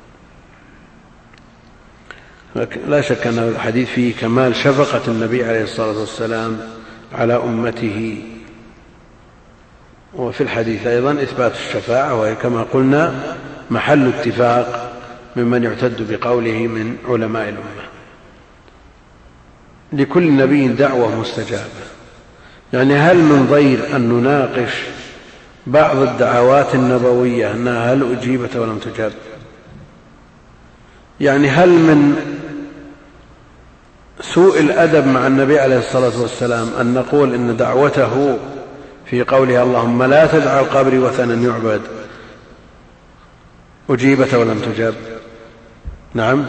لا شك أن الحديث فيه كمال شفقة النبي عليه الصلاة والسلام على أمته. وفي الحديث أيضا إثبات الشفاعة، وهي كما قلنا محل اتفاق ممن يعتد بقوله من علماء الأمة. لكل نبي دعوة مستجابة. يعني هل من ضير أن نناقش بعض الدعوات النبوية أنها هل أجيبت ولم تجب؟ يعني هل من سوء الأدب مع النبي عليه الصلاة والسلام أن نقول إن دعوته في قولها اللهم لا تجعل قبري وثنا يعبد أجيبت ولم تجب؟ نعم.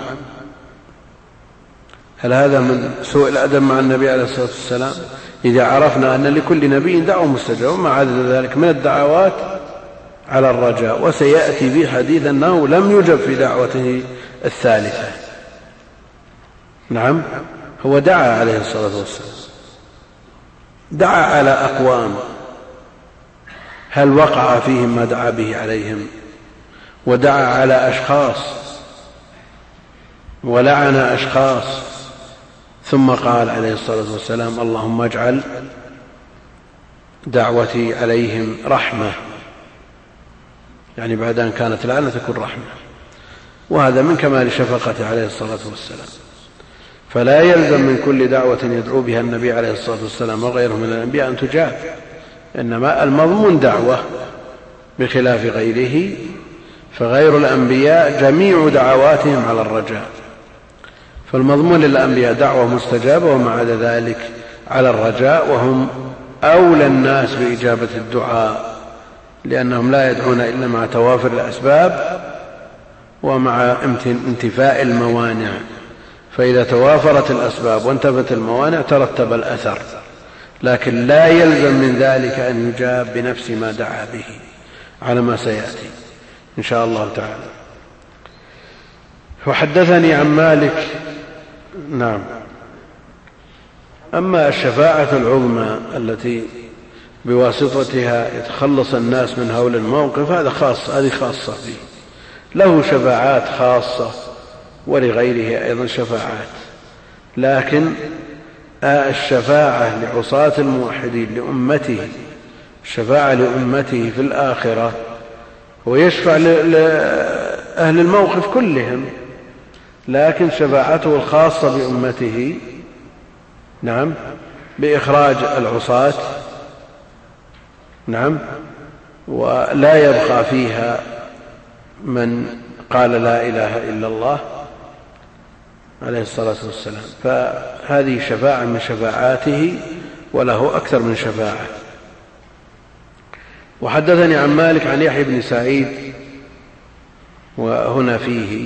هل هذا من سوء الأدب مع النبي عليه الصلاة والسلام إذا عرفنا أن لكل نبي دعوة مستجابة وما عدد ذلك من الدعوات على الرجاء؟ وسيأتي به حديث أنه لم يجب في دعوته الثالثة. نعم. هو دعا عليه الصلاة والسلام، دعا على أقوام، هل وقع فيهم ما دعا به عليهم؟ ودعا على أشخاص ولعن أشخاص، ثم قال عليه الصلاة والسلام اللهم اجعل دعوتي عليهم رحمة، يعني بعد أن كانت لعنة تكون رحمة. وهذا من كمال شفقته عليه الصلاة والسلام. فلا يلزم من كل دعوة يدعو بها النبي عليه الصلاة والسلام وغيره من الأنبياء أن تجاب، إنما المضمون دعوة بخلاف غيره، فغير الأنبياء جميع دعواتهم على الرجاء، فالمضمون للأنبياء دعوة مستجابة وما عدا ذلك على الرجاء، وهم أولى الناس بإجابة الدعاء لأنهم لا يدعون إلا مع توافر الأسباب ومع انتفاء الموانع، فإذا توافرت الأسباب وانتفت الموانع ترتب الأثر، لكن لا يلزم من ذلك أن يجاب بنفس ما دعا به على ما سيأتي إن شاء الله تعالى. وحدثني عن مالك. نعم. أما الشفاعة العظمى التي بواسطتها يتخلص الناس من هول الموقف هذا خاص، هذه خاصة به، له شفاعات خاصة ولغيره أيضا شفاعات، لكن الشفاعة لعصاة الموحدين لأمته، الشفاعة لأمته في الآخرة ويشفع لأهل الموقف كلهم، لكن شفاعته الخاصة بأمته نعم بإخراج العصاة نعم ولا يبقى فيها من قال لا إله إلا الله عليه الصلاة والسلام، فهذه شفاعة من شفاعاته وله أكثر من شفاعة. وحدثني عن مالك عن يحيى بن سعيد، وهنا فيه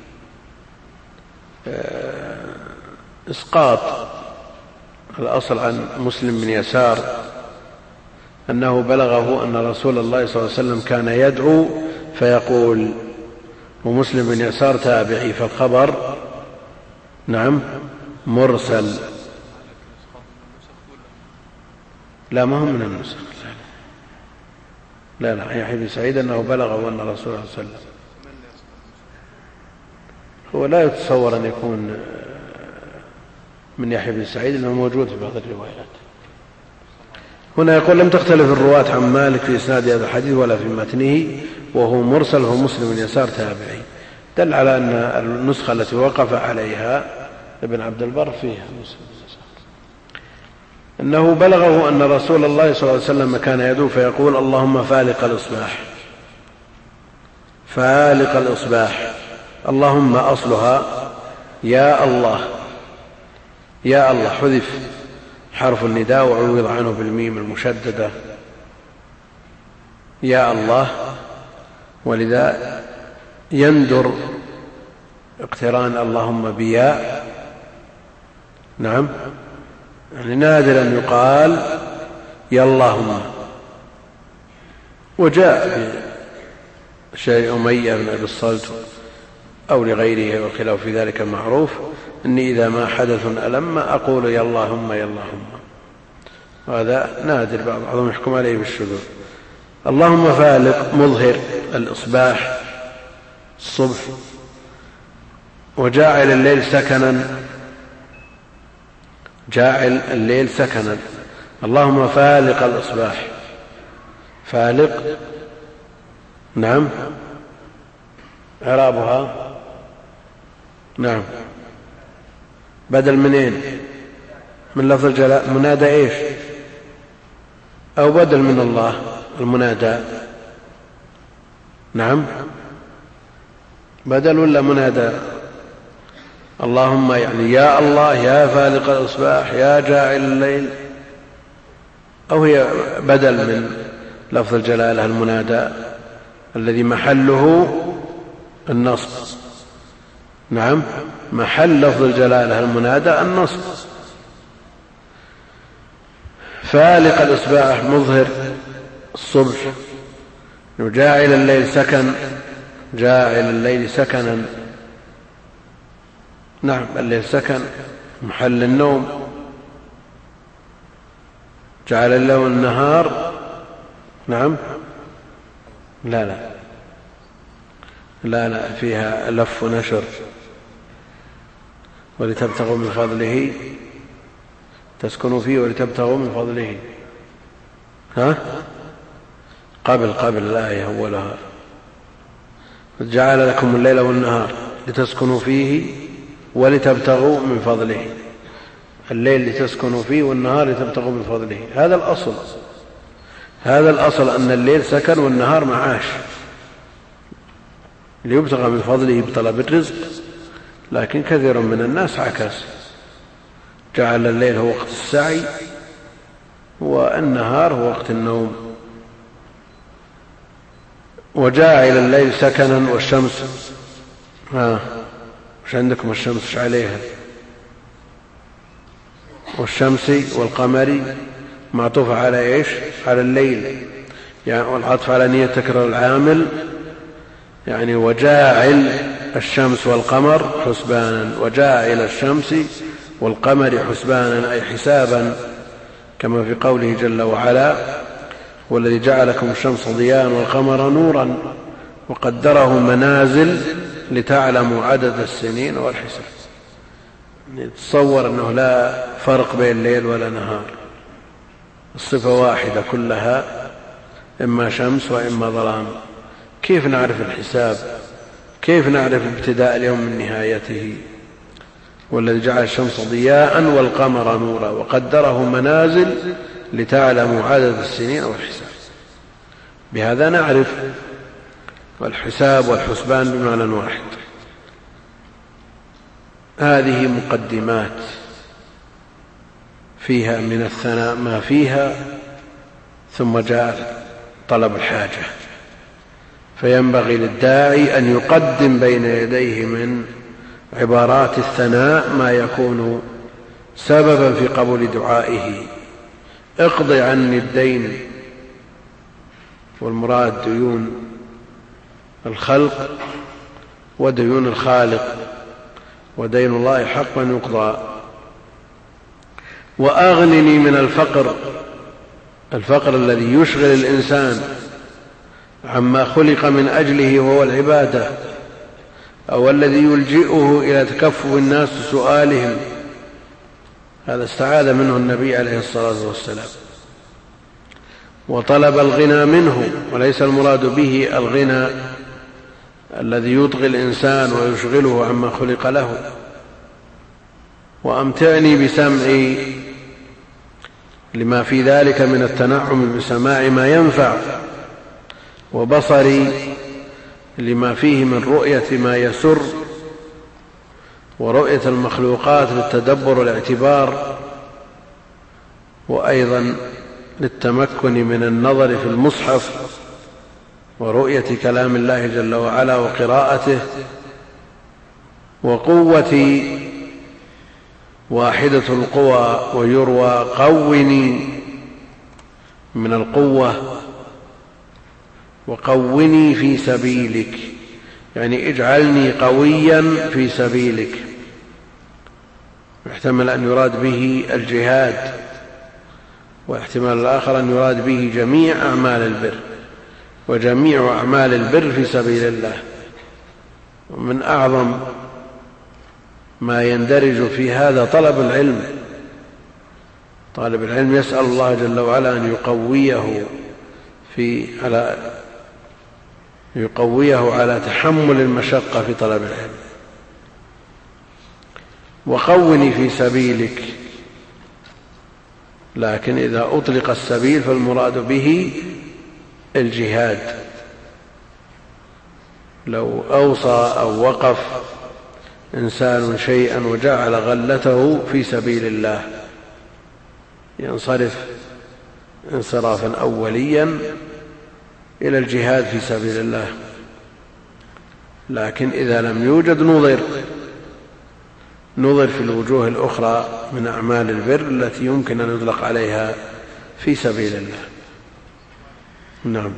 إسقاط الأصل عن مسلم بن يسار أنه بلغه أن رسول الله صلى الله عليه وسلم كان يدعو فيقول، ومسلم بن يسار تابعي، فالخبر نعم مرسل. لا ما هو من النسخ، لا لا يحيى بن سعيد أنه بلغه أن رسول الله صلى الله عليه وسلم، هو لا يتصور أن يكون من يحيى بن سعيد أنه موجود في بعض الروايات. هنا يقول لم تختلف الرواة عن مالك في إسناد هذا الحديث ولا في متنه، وهو مرسل، هو مسلم بن يسار تابعي، دل على أن النسخة التي وقف عليها ابن عبد البر فيها مسلم بن يسار أنه بلغه أن رسول الله صلى الله عليه وسلم كان يدعو فيقول اللهم فالق الإصباح، فالق الإصباح، اللهم أصلها يا الله، يا الله حذف حرف النداء وعوض عنه بالميم المشددة يا الله، ولذا يندر اقتران اللهم بياء نعم، يعني نادر أن يقال يا اللهم. وجاء بشيء أمية بن أبي الصلت أو لغيره والخلاف في ذلك معروف، إني إذا ما حدث ألم أقول يا اللهم يا اللهم، وهذا نادر، بعضهم يحكم عليه بالشذوذ. اللهم فالق مظهر الإصباح الصبح، وجاعل الليل سكنا، جاعل الليل سكنا، اللهم فالق الإصباح، فالق نعم إعرابها نعم بدل منين؟ من لفظ الجلال، منادى ايش؟ او بدل من الله المنادى نعم بدل ولا منادى؟ اللهم يعني يا الله يا فالق الإصباح يا جاعل الليل، أو هي بدل من لفظ الجلالة المنادى الذي محله النصب نعم محل لفظ الجلالة المنادى النصب. فالق الإصباح مظهر الصبح، جاعل الليل سكن، جاعل الليل سكنا نعم الليل سكن محل النوم، جعل له النهار نعم لا لا لا لا فيها لف ونشر، ولتبتغوا من فضله تسكنوا فيه ولتبتغوا من فضله، ها قبل قبل الآية أولها، جعل لكم الليل والنهار لتسكنوا فيه ولتبتغوا من فضله، الليل لتسكنوا فيه والنهار لتبتغوا من فضله. هذا الأصل، هذا الأصل أن الليل سكن والنهار معاش، ليبتغى من فضله بطلب الرزق. لكن كثير من الناس عكس، جعل الليل هو وقت السعي والنهار هو وقت النوم. وجاعل الليل سكنا والشمس، ها مش عندكم الشمس مش عليها، والشمس والقمر معطوف على ايش؟ على الليل، يعني والعطف على نية تكرر العامل، يعني وجاعل الشمس والقمر حسبانا، وجاعل الشمس والقمر حسبانا أي حسابا، كما في قوله جل وعلا: والذي جعلكم الشمس ضياء والقمر نورا وقدره منازل لتعلموا عدد السنين والحساب. تصور أنه لا فرق بين الليل ولا نهار، الصفة واحدة كلها، إما شمس وإما ظلام. كيف نعرف الحساب؟ كيف نعرف ابتداء اليوم من نهايته؟ والذي جعل الشمس ضياء والقمر نورا وقدره منازل لتعلموا عدد السنين والحساب. بهذا نعرف، والحساب والحسبان بمعنى واحد. هذه مقدمات فيها من الثناء ما فيها، ثم جاء طلب الحاجة، فينبغي للداعي أن يقدم بين يديه من عبارات الثناء ما يكون سببا في قبول دعائه. اقض عني الدين، والمراد ديون الخلق وديون الخالق، ودين الله حقا يقضى. وأغنني من الفقر، الفقر الذي يشغل الإنسان عما خلق من أجله وهو العبادة، أو الذي يلجئه إلى تكفف الناس سؤالهم. هذا استعاذ منه النبي عليه الصلاة والسلام، وطلب الغنى منه، وليس المراد به الغنى الذي يطغي الإنسان ويشغله عما خلق له. وأمتعني بسمعي، لما في ذلك من التنعم بسماع ما ينفع، وبصري لما فيه من رؤية ما يسر، ورؤية المخلوقات للتدبر والاعتبار، وأيضا للتمكن من النظر في المصحف ورؤية كلام الله جل وعلا وقراءته. وقوتي واحدة القوى، ويروى قوني من القوة، وقوني في سبيلك، يعني اجعلني قويا في سبيلك. يحتمل أن يراد به الجهاد، واحتمال الآخر أن يراد به جميع أعمال البر، وجميع أعمال البر في سبيل الله. ومن أعظم ما يندرج في هذا طلب العلم. طالب العلم يسأل الله جل وعلا أن يقويه في على يقويه على تحمل المشقة في طلب العلم. وقوني في سبيلك، لكن إذا أطلق السبيل فالمراد به الجهاد. لو أوصى أو وقف إنسان شيئا وجعل غلته في سبيل الله ينصرف انصرافا أوليا إلى الجهاد في سبيل الله. لكن إذا لم يوجد نظر نظر في الوجوه الأخرى من أعمال البر التي يمكن أن يطلق عليها في سبيل الله. نعم.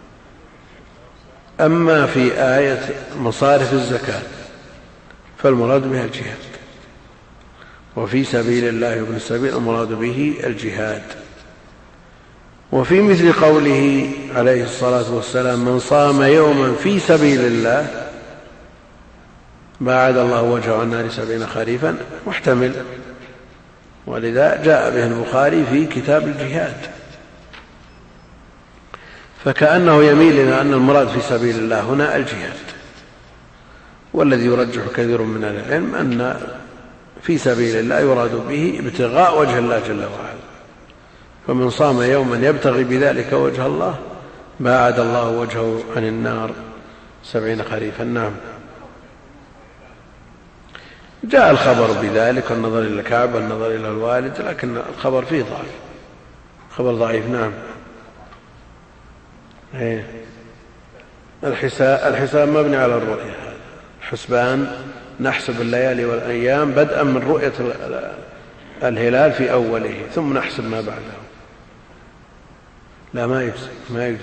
أما في آية مصارف الزكاة فالمراد بها الجهاد، وفي سبيل الله وابن السبيل المراد به الجهاد. وفي مثل قوله عليه الصلاة والسلام: من صام يوما في سبيل الله باعد الله وجهه عن النار سبعين خريفا، محتمل، ولذا جاء به البخاري في كتاب الجهاد. فكأنه يميل إلى أن المراد في سبيل الله هنا الجهاد. والذي يرجح كثير من أهل العلم أن في سبيل الله يراد به ابتغاء وجه الله جل وعلا، فمن صام يوما يبتغي بذلك وجه الله باعد الله وجهه عن النار سبعين خريفا. نعم. جاء الخبر بذلك والنظر إلى الكعبة والنظر إلى الوالد، لكن الخبر فيه ضعيف، خبر ضعيف. نعم. إيه. الحساب, الحساب مبني على الرؤية، الحسبان نحسب الليالي والأيام بدءا من رؤية الهلال في أوله ثم نحسب ما بعده. لا ما يجزي ما يجزي.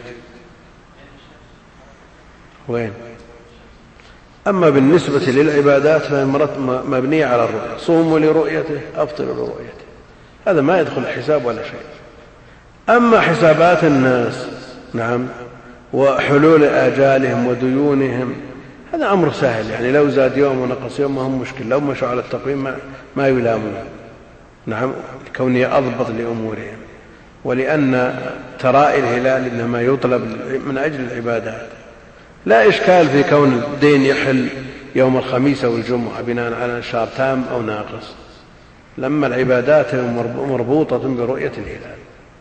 وين؟ أما بالنسبة للعبادات فهي مبنية على الرؤية، صوموا لرؤيته أفطروا لرؤيته، هذا ما يدخل الحساب ولا شيء. أما حسابات الناس نعم وحلول آجالهم وديونهم هذا أمر سهل، يعني لو زاد يوم ونقص يوم ما هم مشكلة، لو مشوا على التقويم ما, ما يلامون. نعم. كوني أضبط لأمورهم، ولأن تراءي الهلال إنما يطلب من أجل العبادات، لا إشكال في كون الدين يحل يوم الخميس أو الجمعة بناء على شهر تام أو ناقص، لما العبادات مربوطة برؤية الهلال.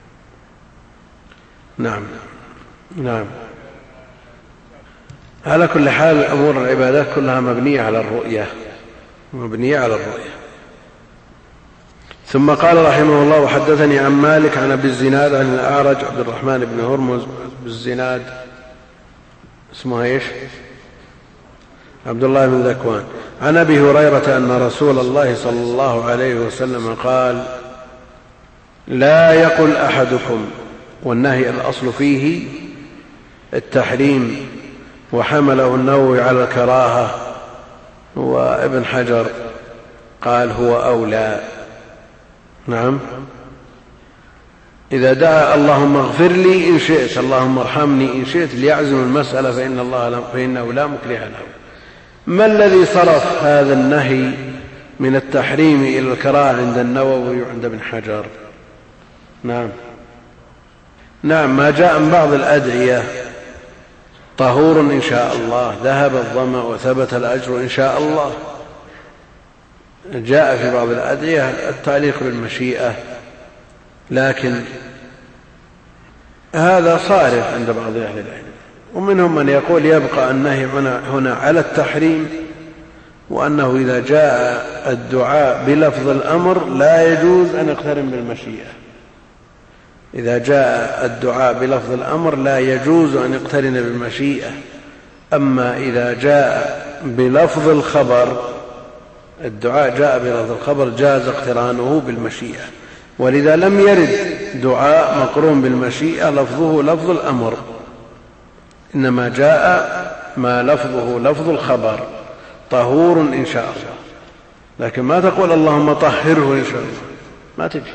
نعم. نعم. على كل حال أمور العبادات كلها مبنية على الرؤية، مبنية على الرؤية. ثم قال رحمه الله: وحدثني عن مالك عن أبي الزناد عن الأعرج عبد الرحمن بن هرمز بالزناد اسمه ايش؟ عبد الله بن ذكوان عن أبي هريرة أن رسول الله صلى الله عليه وسلم قال: لا يقل أحدكم، والنهي الأصل فيه التحريم، وحمله النووي على الكراهة، وابن حجر قال هو أولى. نعم. إذا دعا اللهم اغفر لي إن شئت اللهم ارحمني إن شئت ليعزم المسألة فإن الله فإنه لا مكره له. ما الذي صرف هذا النهي من التحريم إلى الكراهة عند النووي وعند ابن حجر؟ نعم. نعم. ما جاء من بعض الأدعية: طهور إن شاء الله، ذهب الظمأ وثبت الأجر إن شاء الله. جاء في بعض الأدعية التعليق بالمشيئة، لكن هذا صارف عند بعض أهل العلم، ومنهم من يقول يبقى النهي هنا على التحريم، وأنه إذا جاء الدعاء بلفظ الأمر لا يجوز أن يقترن بالمشيئة. إذا جاء الدعاء بلفظ الأمر لا يجوز أن يقترن بالمشيئة. أما إذا جاء بلفظ الخبر، الدعاء جاء بلفظ الخبر جاز اقترانه بالمشيئة، ولذا لم يرد دعاء مقرون بالمشيئة لفظه لفظ الأمر، إنما جاء ما لفظه لفظ الخبر: طهور إن شاء الله. لكن ما تقول اللهم طهره إن شاء الله، ما تجي.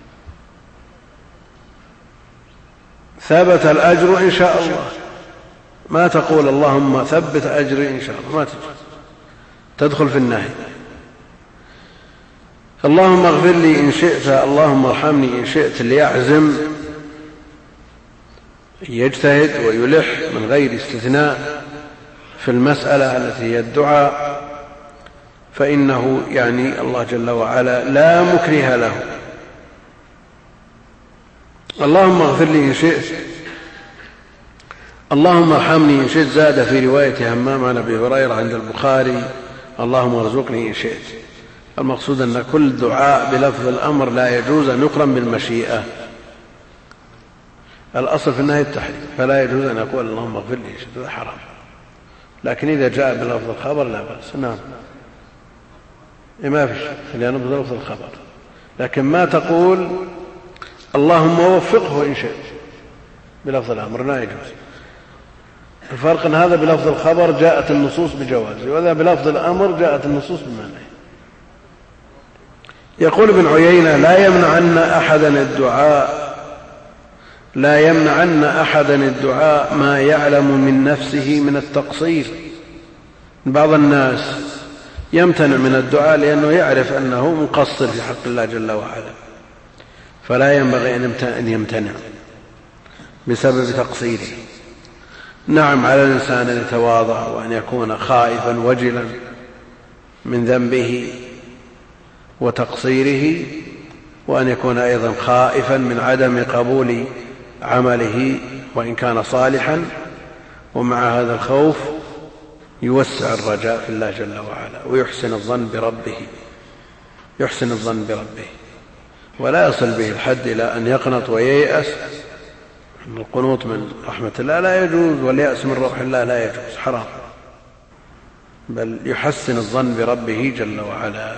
ثبت الأجر إن شاء الله، ما تقول اللهم ثبت أجري إن شاء الله، ما تجي، تدخل في النهي. اللهم اغفر لي إن شئت اللهم ارحمني إن شئت ليعزم، يجتهد ويلح من غير استثناء في المسألة التي هي الدعاء، فإنه يعني الله جل وعلا لا مكره له. اللهم اغفر لي إن شئت اللهم ارحمني إن شئت. زاد في رواية همام عن أبي هريرة عند البخاري: اللهم ارزقني إن شئت. المقصود أن كل دعاء بلفظ الأمر لا يجوز أن يقرن بالمشيئة. الأصل في النهي التحريم، فلا يجوز أن يقول اللهم اغفر لي إن شئت، هذا حرام. لكن إذا جاء بلفظ الخبر لا بأس. نعم. ما فيش لأنه بلفظ الخبر، لكن ما تقول اللهم وفقه إن شئت بلفظ الأمر، لا يجوز. الفرق أن هذا بلفظ الخبر جاءت النصوص بجوازه، وهذا بلفظ الأمر جاءت النصوص بمعنى. يقول ابن عيينة: لا يمنعن أحدا الدعاء لا يمنعن أحدا الدعاء ما يعلم من نفسه من التقصير. بعض الناس يمتنع من الدعاء لأنه يعرف أنه مقصر في حق الله جل وعلا، فلا ينبغي أن يمتنع بسبب تقصيره. نعم، على الإنسان أن يتواضع وأن يكون خائفا وجلا من ذنبه وتقصيره، وأن يكون أيضا خائفا من عدم قبول عمله وإن كان صالحا، ومع هذا الخوف يوسع الرجاء في الله جل وعلا ويحسن الظن بربه يحسن الظن بربه ولا يصل به الحد إلى أن يقنط وييأس. القنوط من رحمة الله لا يجوز، واليأس من روح الله لا يجوز، حرام، بل يحسن الظن بربه جل وعلا.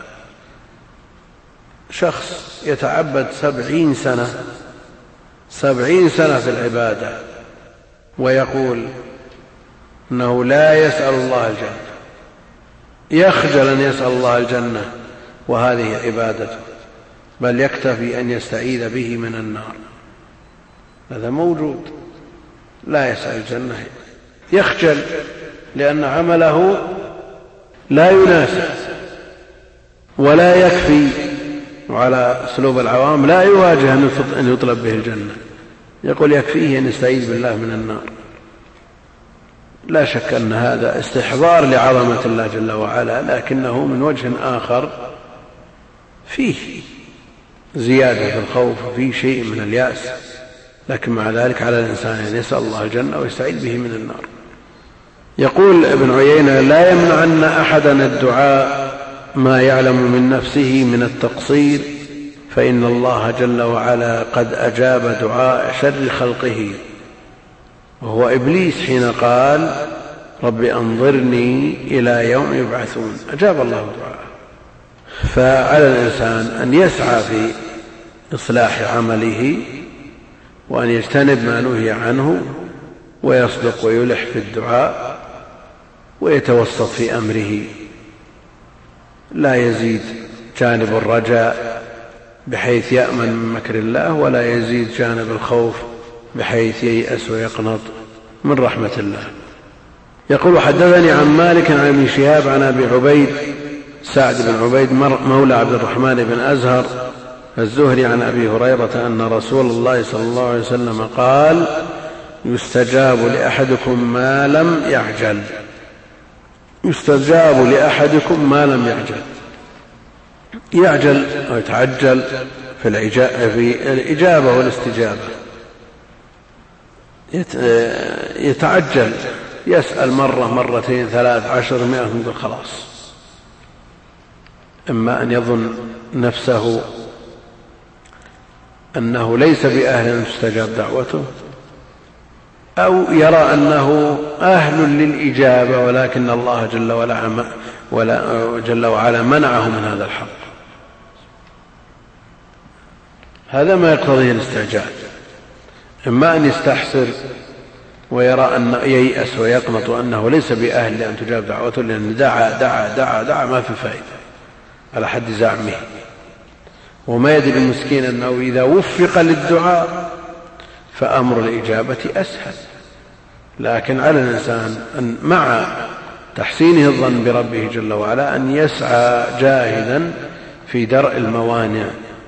شخص يتعبد سبعين سنة سبعين سنة في العبادة ويقول أنه لا يسأل الله الجنة، يخجل أن يسأل الله الجنة وهذه عبادته، بل يكتفي أن يستعيذ به من النار، هذا موجود. لا يسأل الجنة، يخجل لأن عمله لا يناسب ولا يكفي، وعلى أسلوب العوام لا يواجه أن يطلب به الجنة، يقول يكفيه أن يستعيذ بالله من النار. لا شك أن هذا استحضار لعظمة الله جل وعلا، لكنه من وجه آخر فيه زيادة في الخوف وفيه شيء من اليأس، لكن مع ذلك على الإنسان أن يسأل الله الجنة ويستعيذ به من النار. يقول ابن عيينة: لا يمنعن أحدا الدعاء ما يعلم من نفسه من التقصير، فإن الله جل وعلا قد أجاب دعاء شر خلقه، وهو إبليس حين قال: رب أنظرني إلى يوم يبعثون، أجاب الله دعاءه. فعلى الإنسان أن يسعى في إصلاح عمله وأن يجتنب ما نهي عنه ويصدق ويلح في الدعاء ويتوسط في أمره، لا يزيد جانب الرجاء بحيث يأمن من مكر الله، ولا يزيد جانب الخوف بحيث ييأس ويقنط من رحمة الله. يقول: حدثني عن مالك عن ابن شهاب عن أبي عبيد سعد بن عبيد مولى عبد الرحمن بن أزهر الزهري عن أبي هريرة أن رسول الله صلى الله عليه وسلم قال: يستجاب لأحدكم ما لم يعجل يستجاب لأحدكم ما لم يعجل يعجل أو يتعجل في الإجابة والاستجابة، يتعجل، يسأل مرة مرتين ثلاث عشر مئة من خلاص، إما أن يظن نفسه أنه ليس بأهل أن تستجاب دعوته، أو يرى أنه أهل للإجابة ولكن الله جل وعلا, جل وعلا منعه من هذا الحق. هذا ما يقتضيه الاستعجال، إما أن يستحسر ويرى أن ييأس ويقنط أنه ليس بأهل لأن تجاب دعوته، لأن دعا دعا دعا دعا ما في فائدة على حد زعمه، وما يدري المسكين أنه إذا وفق للدعاء فأمر الإجابة أسهل. لكن على الإنسان أن مع تحسينه الظن بربه جل وعلا أن يسعى جاهدا في درء الموانع.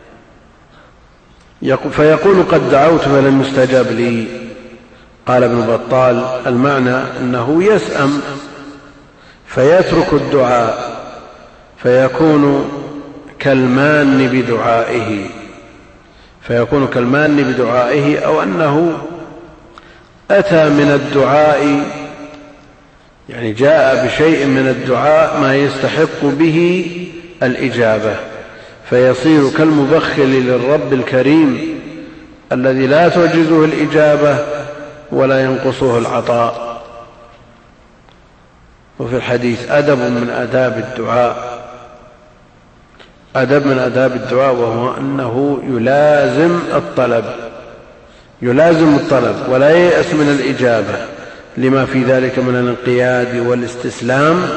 فيقول: قد دعوت فلم يستجب لي. قال ابن بطال: المعنى أنه يسأم فيترك الدعاء فيكون كالمان بدعائه فيكون كالمان بدعائه أو أنه أتى من الدعاء، يعني جاء بشيء من الدعاء ما يستحق به الإجابة، فيصير كالمبخل للرب الكريم الذي لا تعجزه الإجابة ولا ينقصه العطاء. وفي الحديث أدب من آداب الدعاء أدب من آداب الدعاء وهو أنه يلازم الطلب يلازم الطلب ولا ييأس من الإجابة، لما في ذلك من الانقياد والاستسلام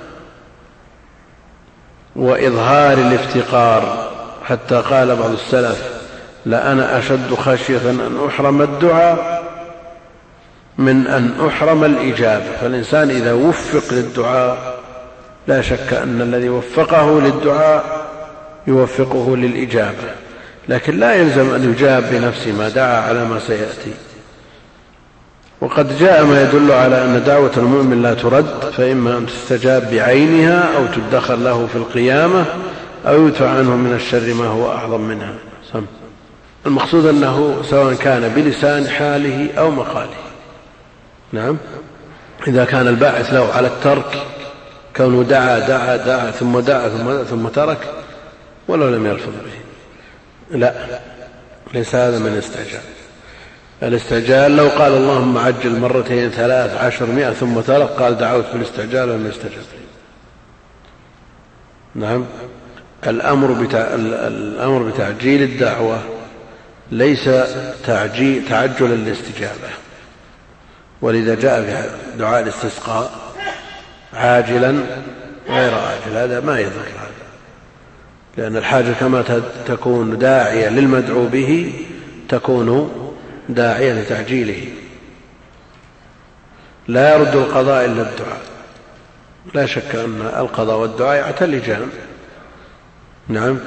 وإظهار الافتقار، حتى قال بعض السلف: لأنا أشد خشية أن أحرم الدعاء من أن أحرم الإجابة. فالإنسان إذا وفق للدعاء لا شك أن الذي وفقه للدعاء يوفقه للإجابة، لكن لا يلزم أن يجاب بنفسه ما دعا على ما سيأتي. وقد جاء ما يدل على أن دعوة المؤمن لا ترد، فإما أن تستجاب بعينها أو تدخر له في القيامة أو يدفع عنه من الشر ما هو أعظم منها. المقصود أنه سواء كان بلسان حاله أو مقاله. نعم، إذا كان الباعث له على الترك كونه دعا دعا دعا ثم دعا ثم, ثم ترك ولو لم يلفظ به، لا، ليس هذا من استعجال. الاستعجال لو قال اللهم عجل مرتين ثلاث عشرمائة ثم ترك قال دعوت بالاستعجال ولم يستجب. نعم، الأمر, بتع... الأمر بتعجيل الدعوة ليس تعجيل تعجل الاستجابة، ولذا جاء في دعاء الاستسقاء عاجلا غير عاجل، هذا ما يذكر هذا، لأن الحاجة كما تكون داعية للمدعو به تكون داعية لتعجيله. لا يرد القضاء إلا الدعاء، لا شك أن القضاء والدعاء يعتلجان. نعم،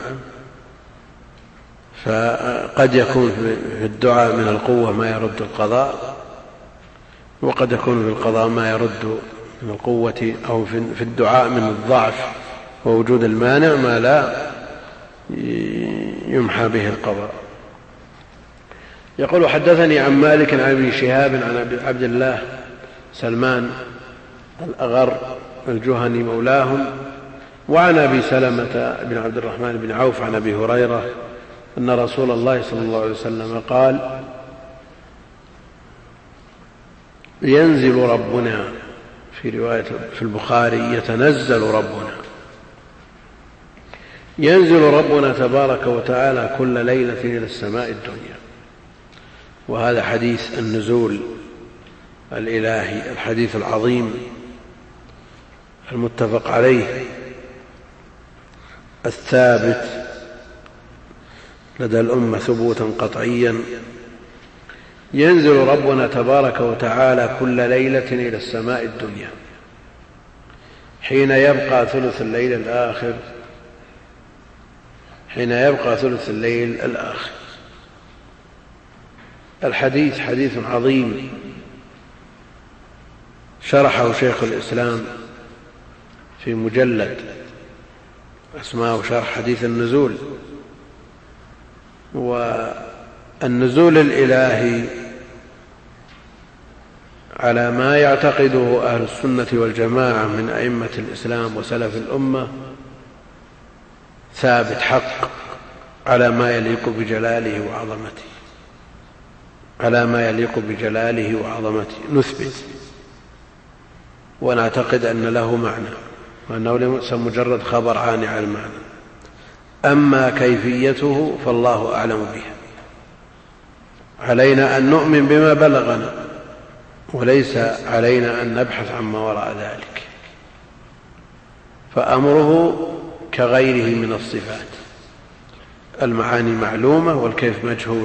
فقد يكون في الدعاء من القوة ما يرد القضاء، وقد يكون في القضاء ما يرد من القوة، أو في الدعاء من الضعف ووجود المانع ما لا يمحى به القضاء. يقول حدثني عن مالك عن ابي شهاب عن عبد الله سلمان الأغر الجهني مولاهم، وعن ابي سلمة بن عبد الرحمن بن عوف عن ابي هريرة أن رسول الله صلى الله عليه وسلم قال: ينزل ربنا، في رواية في البخاري يتنزل ربنا، ينزل ربنا تبارك وتعالى كل ليلة إلى السماء الدنيا. وهذا حديث النزول الإلهي، الحديث العظيم المتفق عليه الثابت لدى الأمة ثبوتا قطعيا. ينزل ربنا تبارك وتعالى كل ليلة إلى السماء الدنيا حين يبقى ثلث الليل الآخر حين يبقى ثلث الليل الآخر. الحديث حديث عظيم شرحه شيخ الإسلام في مجلد اسمه شرح حديث النزول. والنزول الإلهي على ما يعتقده أهل السنة والجماعة من أئمة الإسلام وسلف الأمة ثابت حق على ما يليق بجلاله وعظمته، على ما يليق بجلاله وعظمته نثبت ونعتقد أن له معنى، وأنه ليس مجرد خبر عاني عن المعنى. أما كيفيته فالله أعلم بها، علينا أن نؤمن بما بلغنا، وليس علينا أن نبحث عما وراء ذلك، فأمره كغيره من الصفات، المعاني معلومة والكيف مجهول.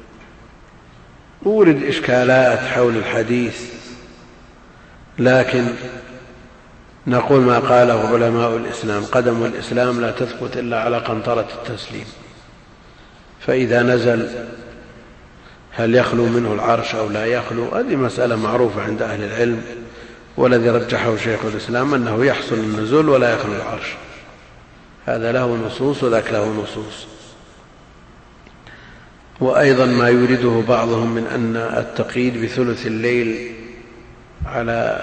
أورد إشكالات حول الحديث، لكن نقول ما قاله علماء الإسلام: قدم الإسلام لا تثبت إلا على قنطرة التسليم، فإذا نزل هل يخلو منه العرش أو لا يخلو؟ هذه مسألة معروفة عند أهل العلم، والذي رجحه شيخ الإسلام أنه يحصل النزول ولا يخلو العرش، هذا له نصوص وذاك له نصوص. وأيضا ما يورده بعضهم من أن التقييد بثلث الليل على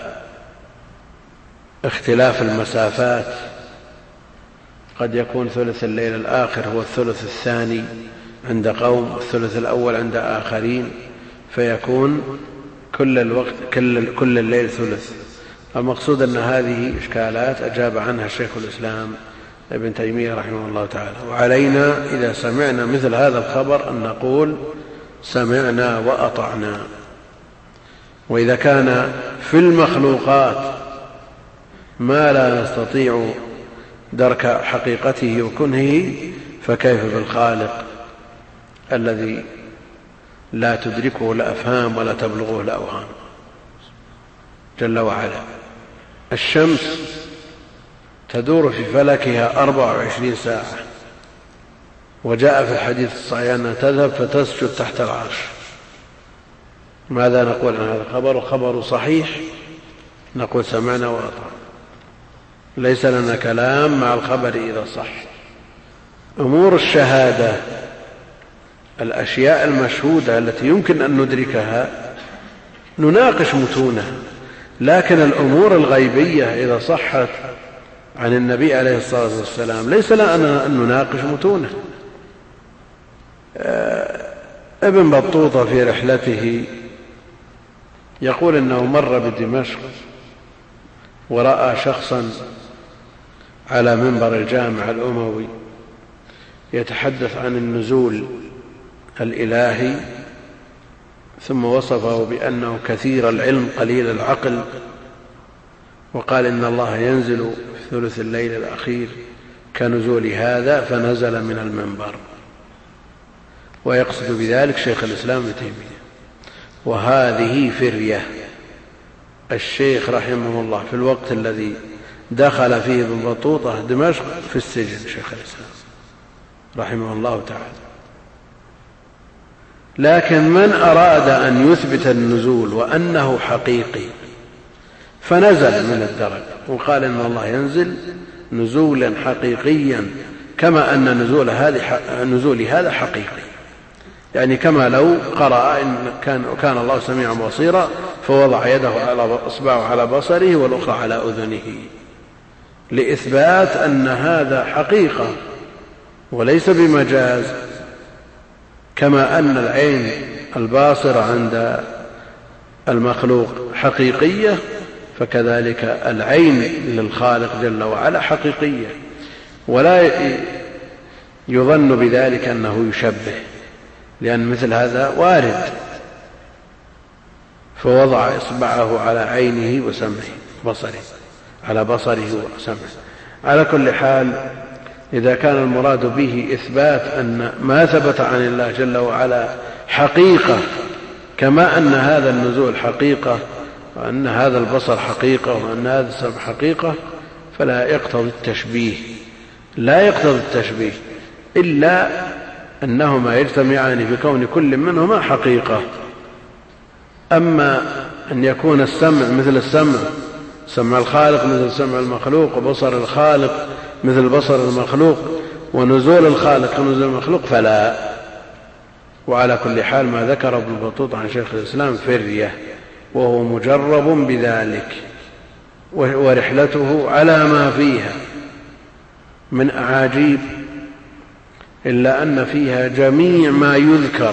اختلاف المسافات، قد يكون ثلث الليل الآخر هو الثلث الثاني عند قوم والثلث الأول عند آخرين، فيكون كل الوقت كل, كل الليل ثلث. المقصود أن هذه إشكالات أجاب عنها شيخ الإسلام ابن تيمية رحمه الله تعالى. وعلينا إذا سمعنا مثل هذا الخبر أن نقول سمعنا وأطعنا. وإذا كان في المخلوقات ما لا نستطيع درك حقيقته وكنهه، فكيف بالخالق الذي لا تدركه الأفهام ولا تبلغه الأوهام جل وعلا. الشمس تدور في فلكها أربع وعشرين ساعة، وجاء في الحديث الصحيح أنها تذهب فتسجد تحت العرش، ماذا نقول عن هذا الخبر؟ خبر صحيح نقول سمعنا وأطعنا، ليس لنا كلام مع الخبر إذا صح. أمور الشهادة الأشياء المشهودة التي يمكن أن ندركها نناقش متونها، لكن الأمور الغيبية إذا صحت عن النبي عليه الصلاة والسلام ليس لنا أن نناقش متونها. ابن بطوطة في رحلته يقول إنه مر بدمشق ورأى شخصا على منبر الجامع الأموي يتحدث عن النزول الإلهي، ثم وصفه بأنه كثير العلم قليل العقل، وقال إن الله ينزل في ثلث الليل الأخير كنزول هذا، فنزل من المنبر، ويقصد بذلك شيخ الإسلام ابن تيمية. وهذه فرية. الشيخ رحمه الله في الوقت الذي دخل فيه ابن بطوطة دمشق في السجن شيخ الإسلام رحمه الله تعالى. لكن من أراد أن يثبت النزول وأنه حقيقي فنزل من الدرج وقال إن الله ينزل نزولا حقيقيا، كما أن نزول هذه نزول هذا حقيقي، يعني كما لو قرأ إن كان, كان الله سميعا بصيرا فوضع يده على إصبعه على بصره والأخرى على أذنه، لإثبات أن هذا حقيقة وليس بمجاز، كما أن العين الباصرة عند المخلوق حقيقية، فكذلك العين للخالق جل وعلا حقيقية، ولا يظن بذلك أنه يشبه، لأن مثل هذا وارد. فوضع إصبعه على عينه وسمعه بصره على بصره وسمعه. على كل حال، إذا كان المراد به إثبات أن ما ثبت عن الله جل وعلا حقيقة، كما أن هذا النزول حقيقة، وأن هذا البصر حقيقة، وأن هذا السمع حقيقة، فلا يقتضي التشبيه لا يقتضي التشبيه إلا أنهما يجتمعان بكون كل منهما حقيقة. أما أن يكون السمع مثل السمع سمع الخالق مثل سمع المخلوق، وبصر الخالق مثل بصر المخلوق، ونزول الخالق ونزول المخلوق، فلا. وعلى كل حال ما ذكر ابن بطوطة عن شيخ الإسلام فرية، وهو مجرب بذلك، ورحلته على ما فيها من أعاجيب، إلا أن فيها جميع ما يذكر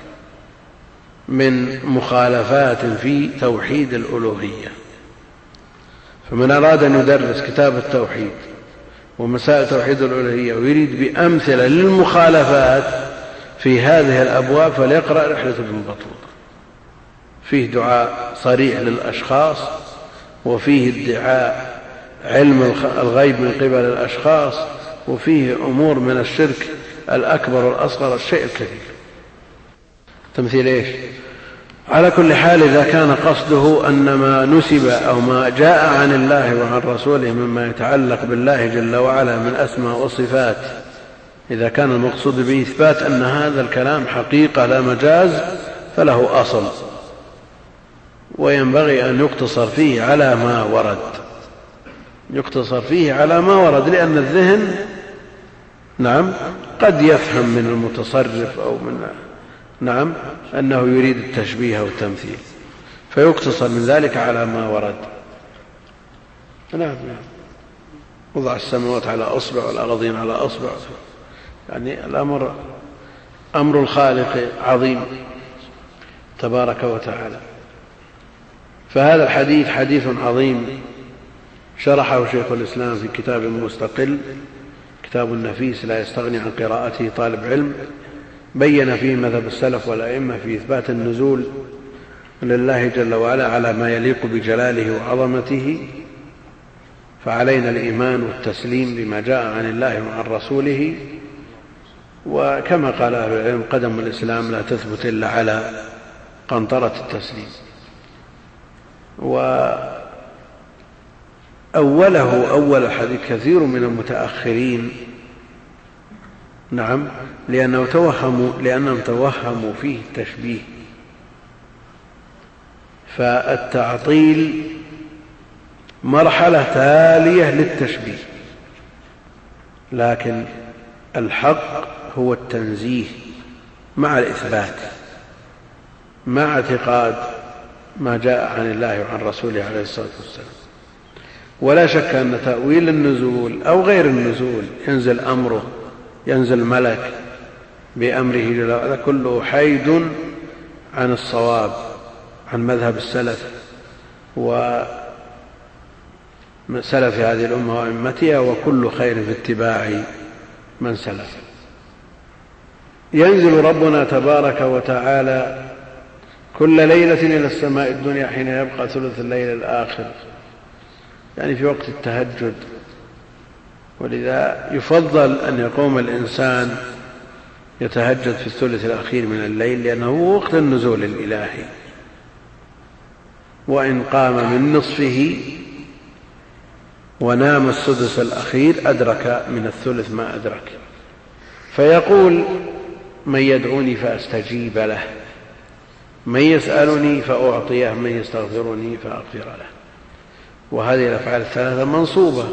من مخالفات في توحيد الألوهية. فمن أراد أن يدرس كتاب التوحيد ومسائل توحيد الألوهية ويريد بأمثلة للمخالفات في هذه الأبواب فليقرأ رحلة ابن بطوطة. فيه دعاء صريح للأشخاص، وفيه ادعاء علم الغيب من قبل الأشخاص، وفيه أمور من الشرك الأكبر والأصغر، الشيء الكثير. تمثيل إيش؟ على كل حال، إذا كان قصده أن ما نسب أو ما جاء عن الله وعن رسوله مما يتعلق بالله جل وعلا من أسماء وصفات، إذا كان المقصود به إثبات أن هذا الكلام حقيقة لا مجاز، فله أصل، وينبغي أن يقتصر فيه على ما ورد يقتصر فيه على ما ورد لأن الذهن نعم قد يفهم من المتصرف أو من نعم أنه يريد التشبيه والتمثيل، فيقتصر من ذلك على ما ورد. نعم وضع السماوات على أصبع والأراضين على أصبع، يعني الأمر أمر الخالق عظيم تبارك وتعالى. فهذا الحديث حديث عظيم شرحه شيخ الإسلام في كتاب مستقل، كتاب النفيس لا يستغني عن قراءته طالب علم، بين فيه مذهب السلف والأئمة في إثبات النزول لله جل وعلا على ما يليق بجلاله وعظمته. فعلينا الإيمان والتسليم بما جاء عن الله وعن رسوله، وكما قال أهل العلم قدم الإسلام لا تثبت إلا على قنطرة التسليم. وأوله أول الحديث كثير من المتأخرين نعم لأنه توهموا لأنهم توهموا فيه التشبيه، فالتعطيل مرحلة تالية للتشبيه، لكن الحق هو التنزيه مع الإثبات، مع اعتقاد ما جاء عن الله وعن رسوله عليه الصلاة والسلام. ولا شك أن تأويل النزول أو غير النزول، ينزل أمره، ينزل ملك بأمره جل وعلا، كله حيد عن الصواب، عن مذهب السلف وسلف هذه الأمة وأئمتها، وكل خير في اتباع من سلف. ينزل ربنا تبارك وتعالى كل ليلة إلى السماء الدنيا حين يبقى ثلث الليل الآخر، يعني في وقت التهجد. ولذا يفضل أن يقوم الإنسان يتهجد في الثلث الأخير من الليل، لأنه هو وقت النزول الإلهي. وإن قام من نصفه ونام السدس الأخير أدرك من الثلث ما أدرك. فيقول: من يدعوني فأستجيب له، من يسألني فأعطيه، من يستغفرني فأغفر له. وهذه الأفعال الثلاثة منصوبة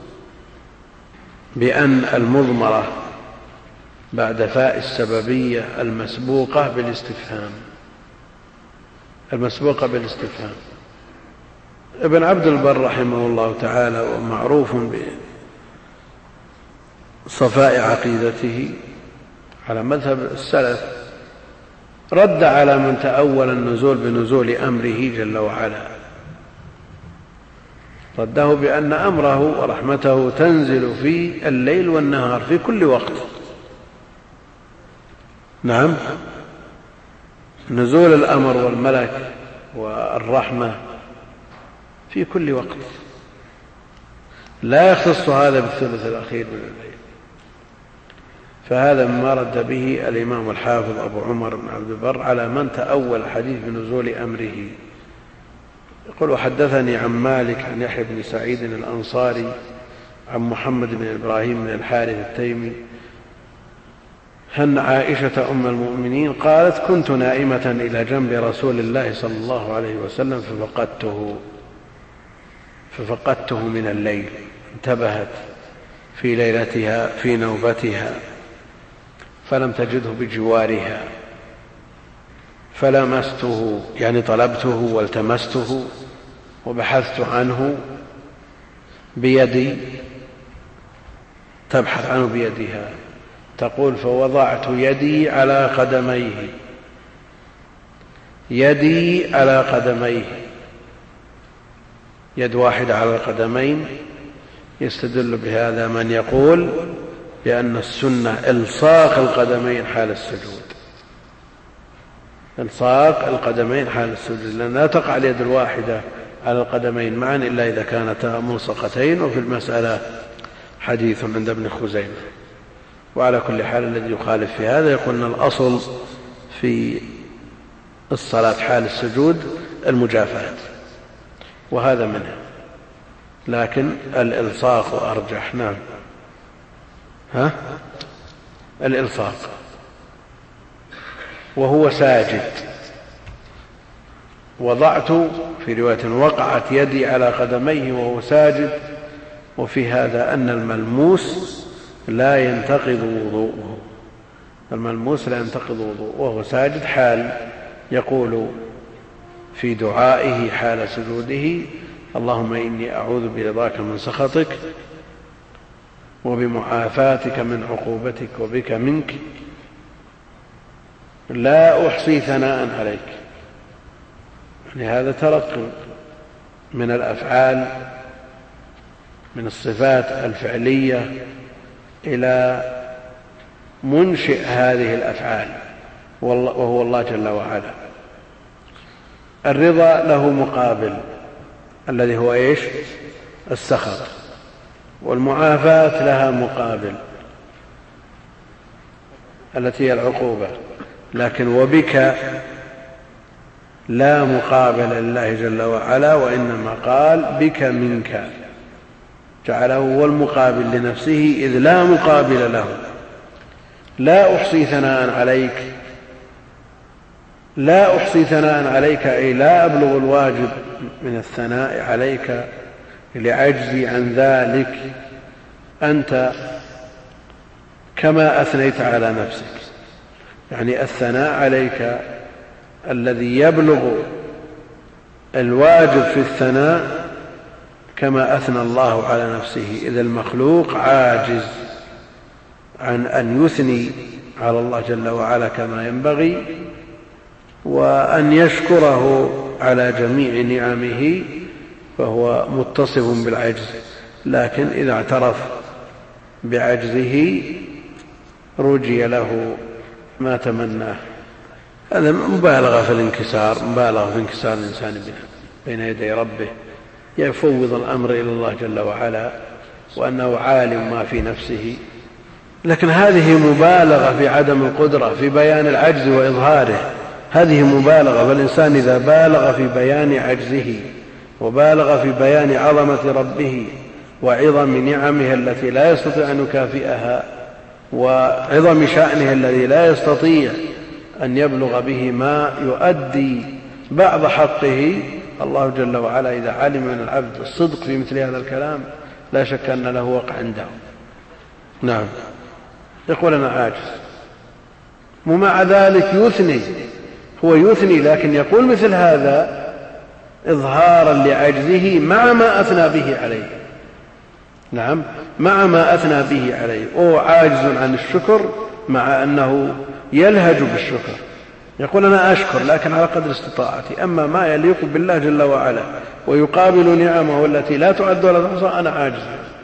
بأن المضمرة بعد فاء السببية المسبوقة بالاستفهام، المسبوقة بالاستفهام. ابن عبد البر رحمه الله تعالى ومعروف بصفاء عقيدته على مذهب السلف، رد على من تأول النزول بنزول أمره جل وعلا، رده بأن أمره ورحمته تنزل في الليل والنهار في كل وقت. نعم، نزول الأمر والملك والرحمة في كل وقت، لا يختص هذا بالثلث الأخير من الليل. فهذا مما رد به الإمام الحافظ أبو عمر بن عبد البر على من تأول حديث بنزول أمره. يقول: وحدثني عن مالك عن يحيى بن سعيد الأنصاري عن محمد بن إبراهيم بن الحارث التيمي أن عائشة أم المؤمنين قالت: كنت نائمة إلى جنب رسول الله صلى الله عليه وسلم ففقدته ففقدته من الليل. انتبهت في ليلتها في نوبتها فلم تجده بجوارها، فلمسته، يعني طلبته والتمسته وبحثت عنه بيدي، تبحث عنه بيدها. تقول: فوضعت يدي على قدميه، يدي على قدميه، يد واحدة على القدمين. يستدل بهذا من يقول بأن السنة إلصاق القدمين حال السجود، إلصاق القدمين حال السجود، لأن لا تقع اليد الواحدة على القدمين معا إلا إذا كانتا ملصقتين. وفي المسألة حديث عند ابن خزيمة. وعلى كل حال الذي يخالف في هذا يقول أن الأصل في الصلاة حال السجود المجافاة، وهذا منه، لكن الإلصاق أرجح. نعم، ها الإلصاق وهو ساجد. وضعت في رواية وقعت يدي على قدميه وهو ساجد. وفي هذا أن الملموس لا ينتقض وضوءه، الملموس لا ينتقض وضوءه وهو ساجد، حال يقول في دعائه حال سجوده: اللهم إني أعوذ برضاك من سخطك وبمعافاتك من عقوبتك وبك منك، لا أحصي ثناء عليك. يعني هذا ترقي من الأفعال، من الصفات الفعلية إلى منشئ هذه الأفعال وهو الله جل وعلا. الرضا له مقابل الذي هو إيش؟ السخط. والمعافاة لها مقابل التي هي العقوبة. لكن وبك لا مقابل لله جل وعلا، وإنما قال بك منك، جعله هو المقابل لنفسه إذ لا مقابل له. لا أحصي ثناء عليك لا أحصي ثناء عليك أي لا أبلغ الواجب من الثناء عليك لعجزي عن ذلك، أنت كما أثنيت على نفسك. يعني الثناء عليك الذي يبلغ الواجب في الثناء كما أثنى الله على نفسه، إذا المخلوق عاجز عن أن يثني على الله جل وعلا كما ينبغي وأن يشكره على جميع نعمه، فهو متصف بالعجز. لكن إذا اعترف بعجزه رجي له ما تمناه. هذا مبالغة في الانكسار، مبالغة في انكسار الإنسان بين يدي ربه، يفوض الأمر إلى الله جل وعلا وأنه عالم ما في نفسه. لكن هذه مبالغة في عدم القدرة، في بيان العجز وإظهاره، هذه مبالغة. فالإنسان إذا بالغ في بيان عجزه وبالغ في بيان عظمة ربه وعظم نعمه التي لا يستطيع أن يكافئها وعظم شأنه الذي لا يستطيع أن يبلغ به ما يؤدي بعض حقه، الله جل وعلا إذا علم من العبد الصدق في مثل هذا الكلام لا شك أن له وقع عنده. نعم، يقول أنا عاجز، ومع ذلك يثني، هو يثني لكن يقول مثل هذا إظهارا لعجزه مع ما أثنى به عليه. نعم، مع ما أثنى به عليه، وهو عاجز عن الشكر مع أنه يلهج بالشكر، يقول أنا أشكر لكن على قدر استطاعتي، أما ما يليق بالله جل وعلا ويقابل نعمه التي لا تعد ولا تحصى أنا عاجز.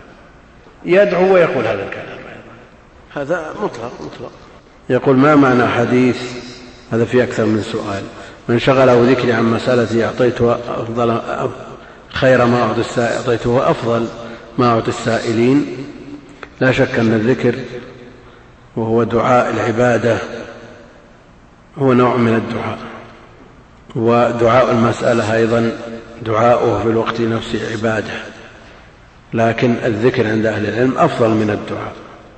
يدعو ويقول هذا الكلام، هذا مطلق مطلق. يقول ما معنى حديث، هذا في أكثر من سؤال، من شغله ذكري عن مسألتي أعطيته أفضل خير ما أعطي السائل، أعطيته أفضل ما أعطي السائلين. لا شك أن الذكر وهو دعاء العبادة هو نوع من الدعاء، ودعاء المسألة أيضا دعاؤه في الوقت نفسه عبادة، لكن الذكر عند أهل العلم أفضل من الدعاء.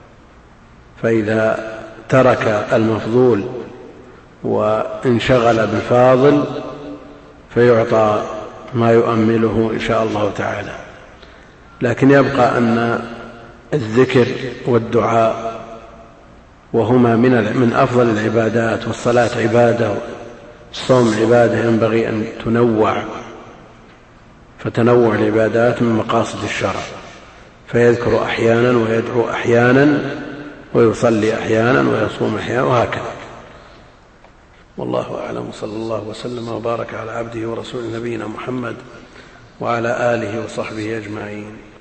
فإذا ترك المفضول وانشغل بالفاضل فيعطى ما يؤمله إن شاء الله تعالى. لكن يبقى أن الذكر والدعاء وهما من من أفضل العبادات، والصلاة عبادة والصوم عبادة، ينبغي أن تنوع، فتنوع العبادات من مقاصد الشرع، فيذكر أحيانا ويدعو أحيانا ويصلي أحيانا ويصوم أحيانا وهكذا. والله أعلم، صلى الله وسلم وبارك على عبده ورسوله نبينا محمد وعلى آله وصحبه أجمعين.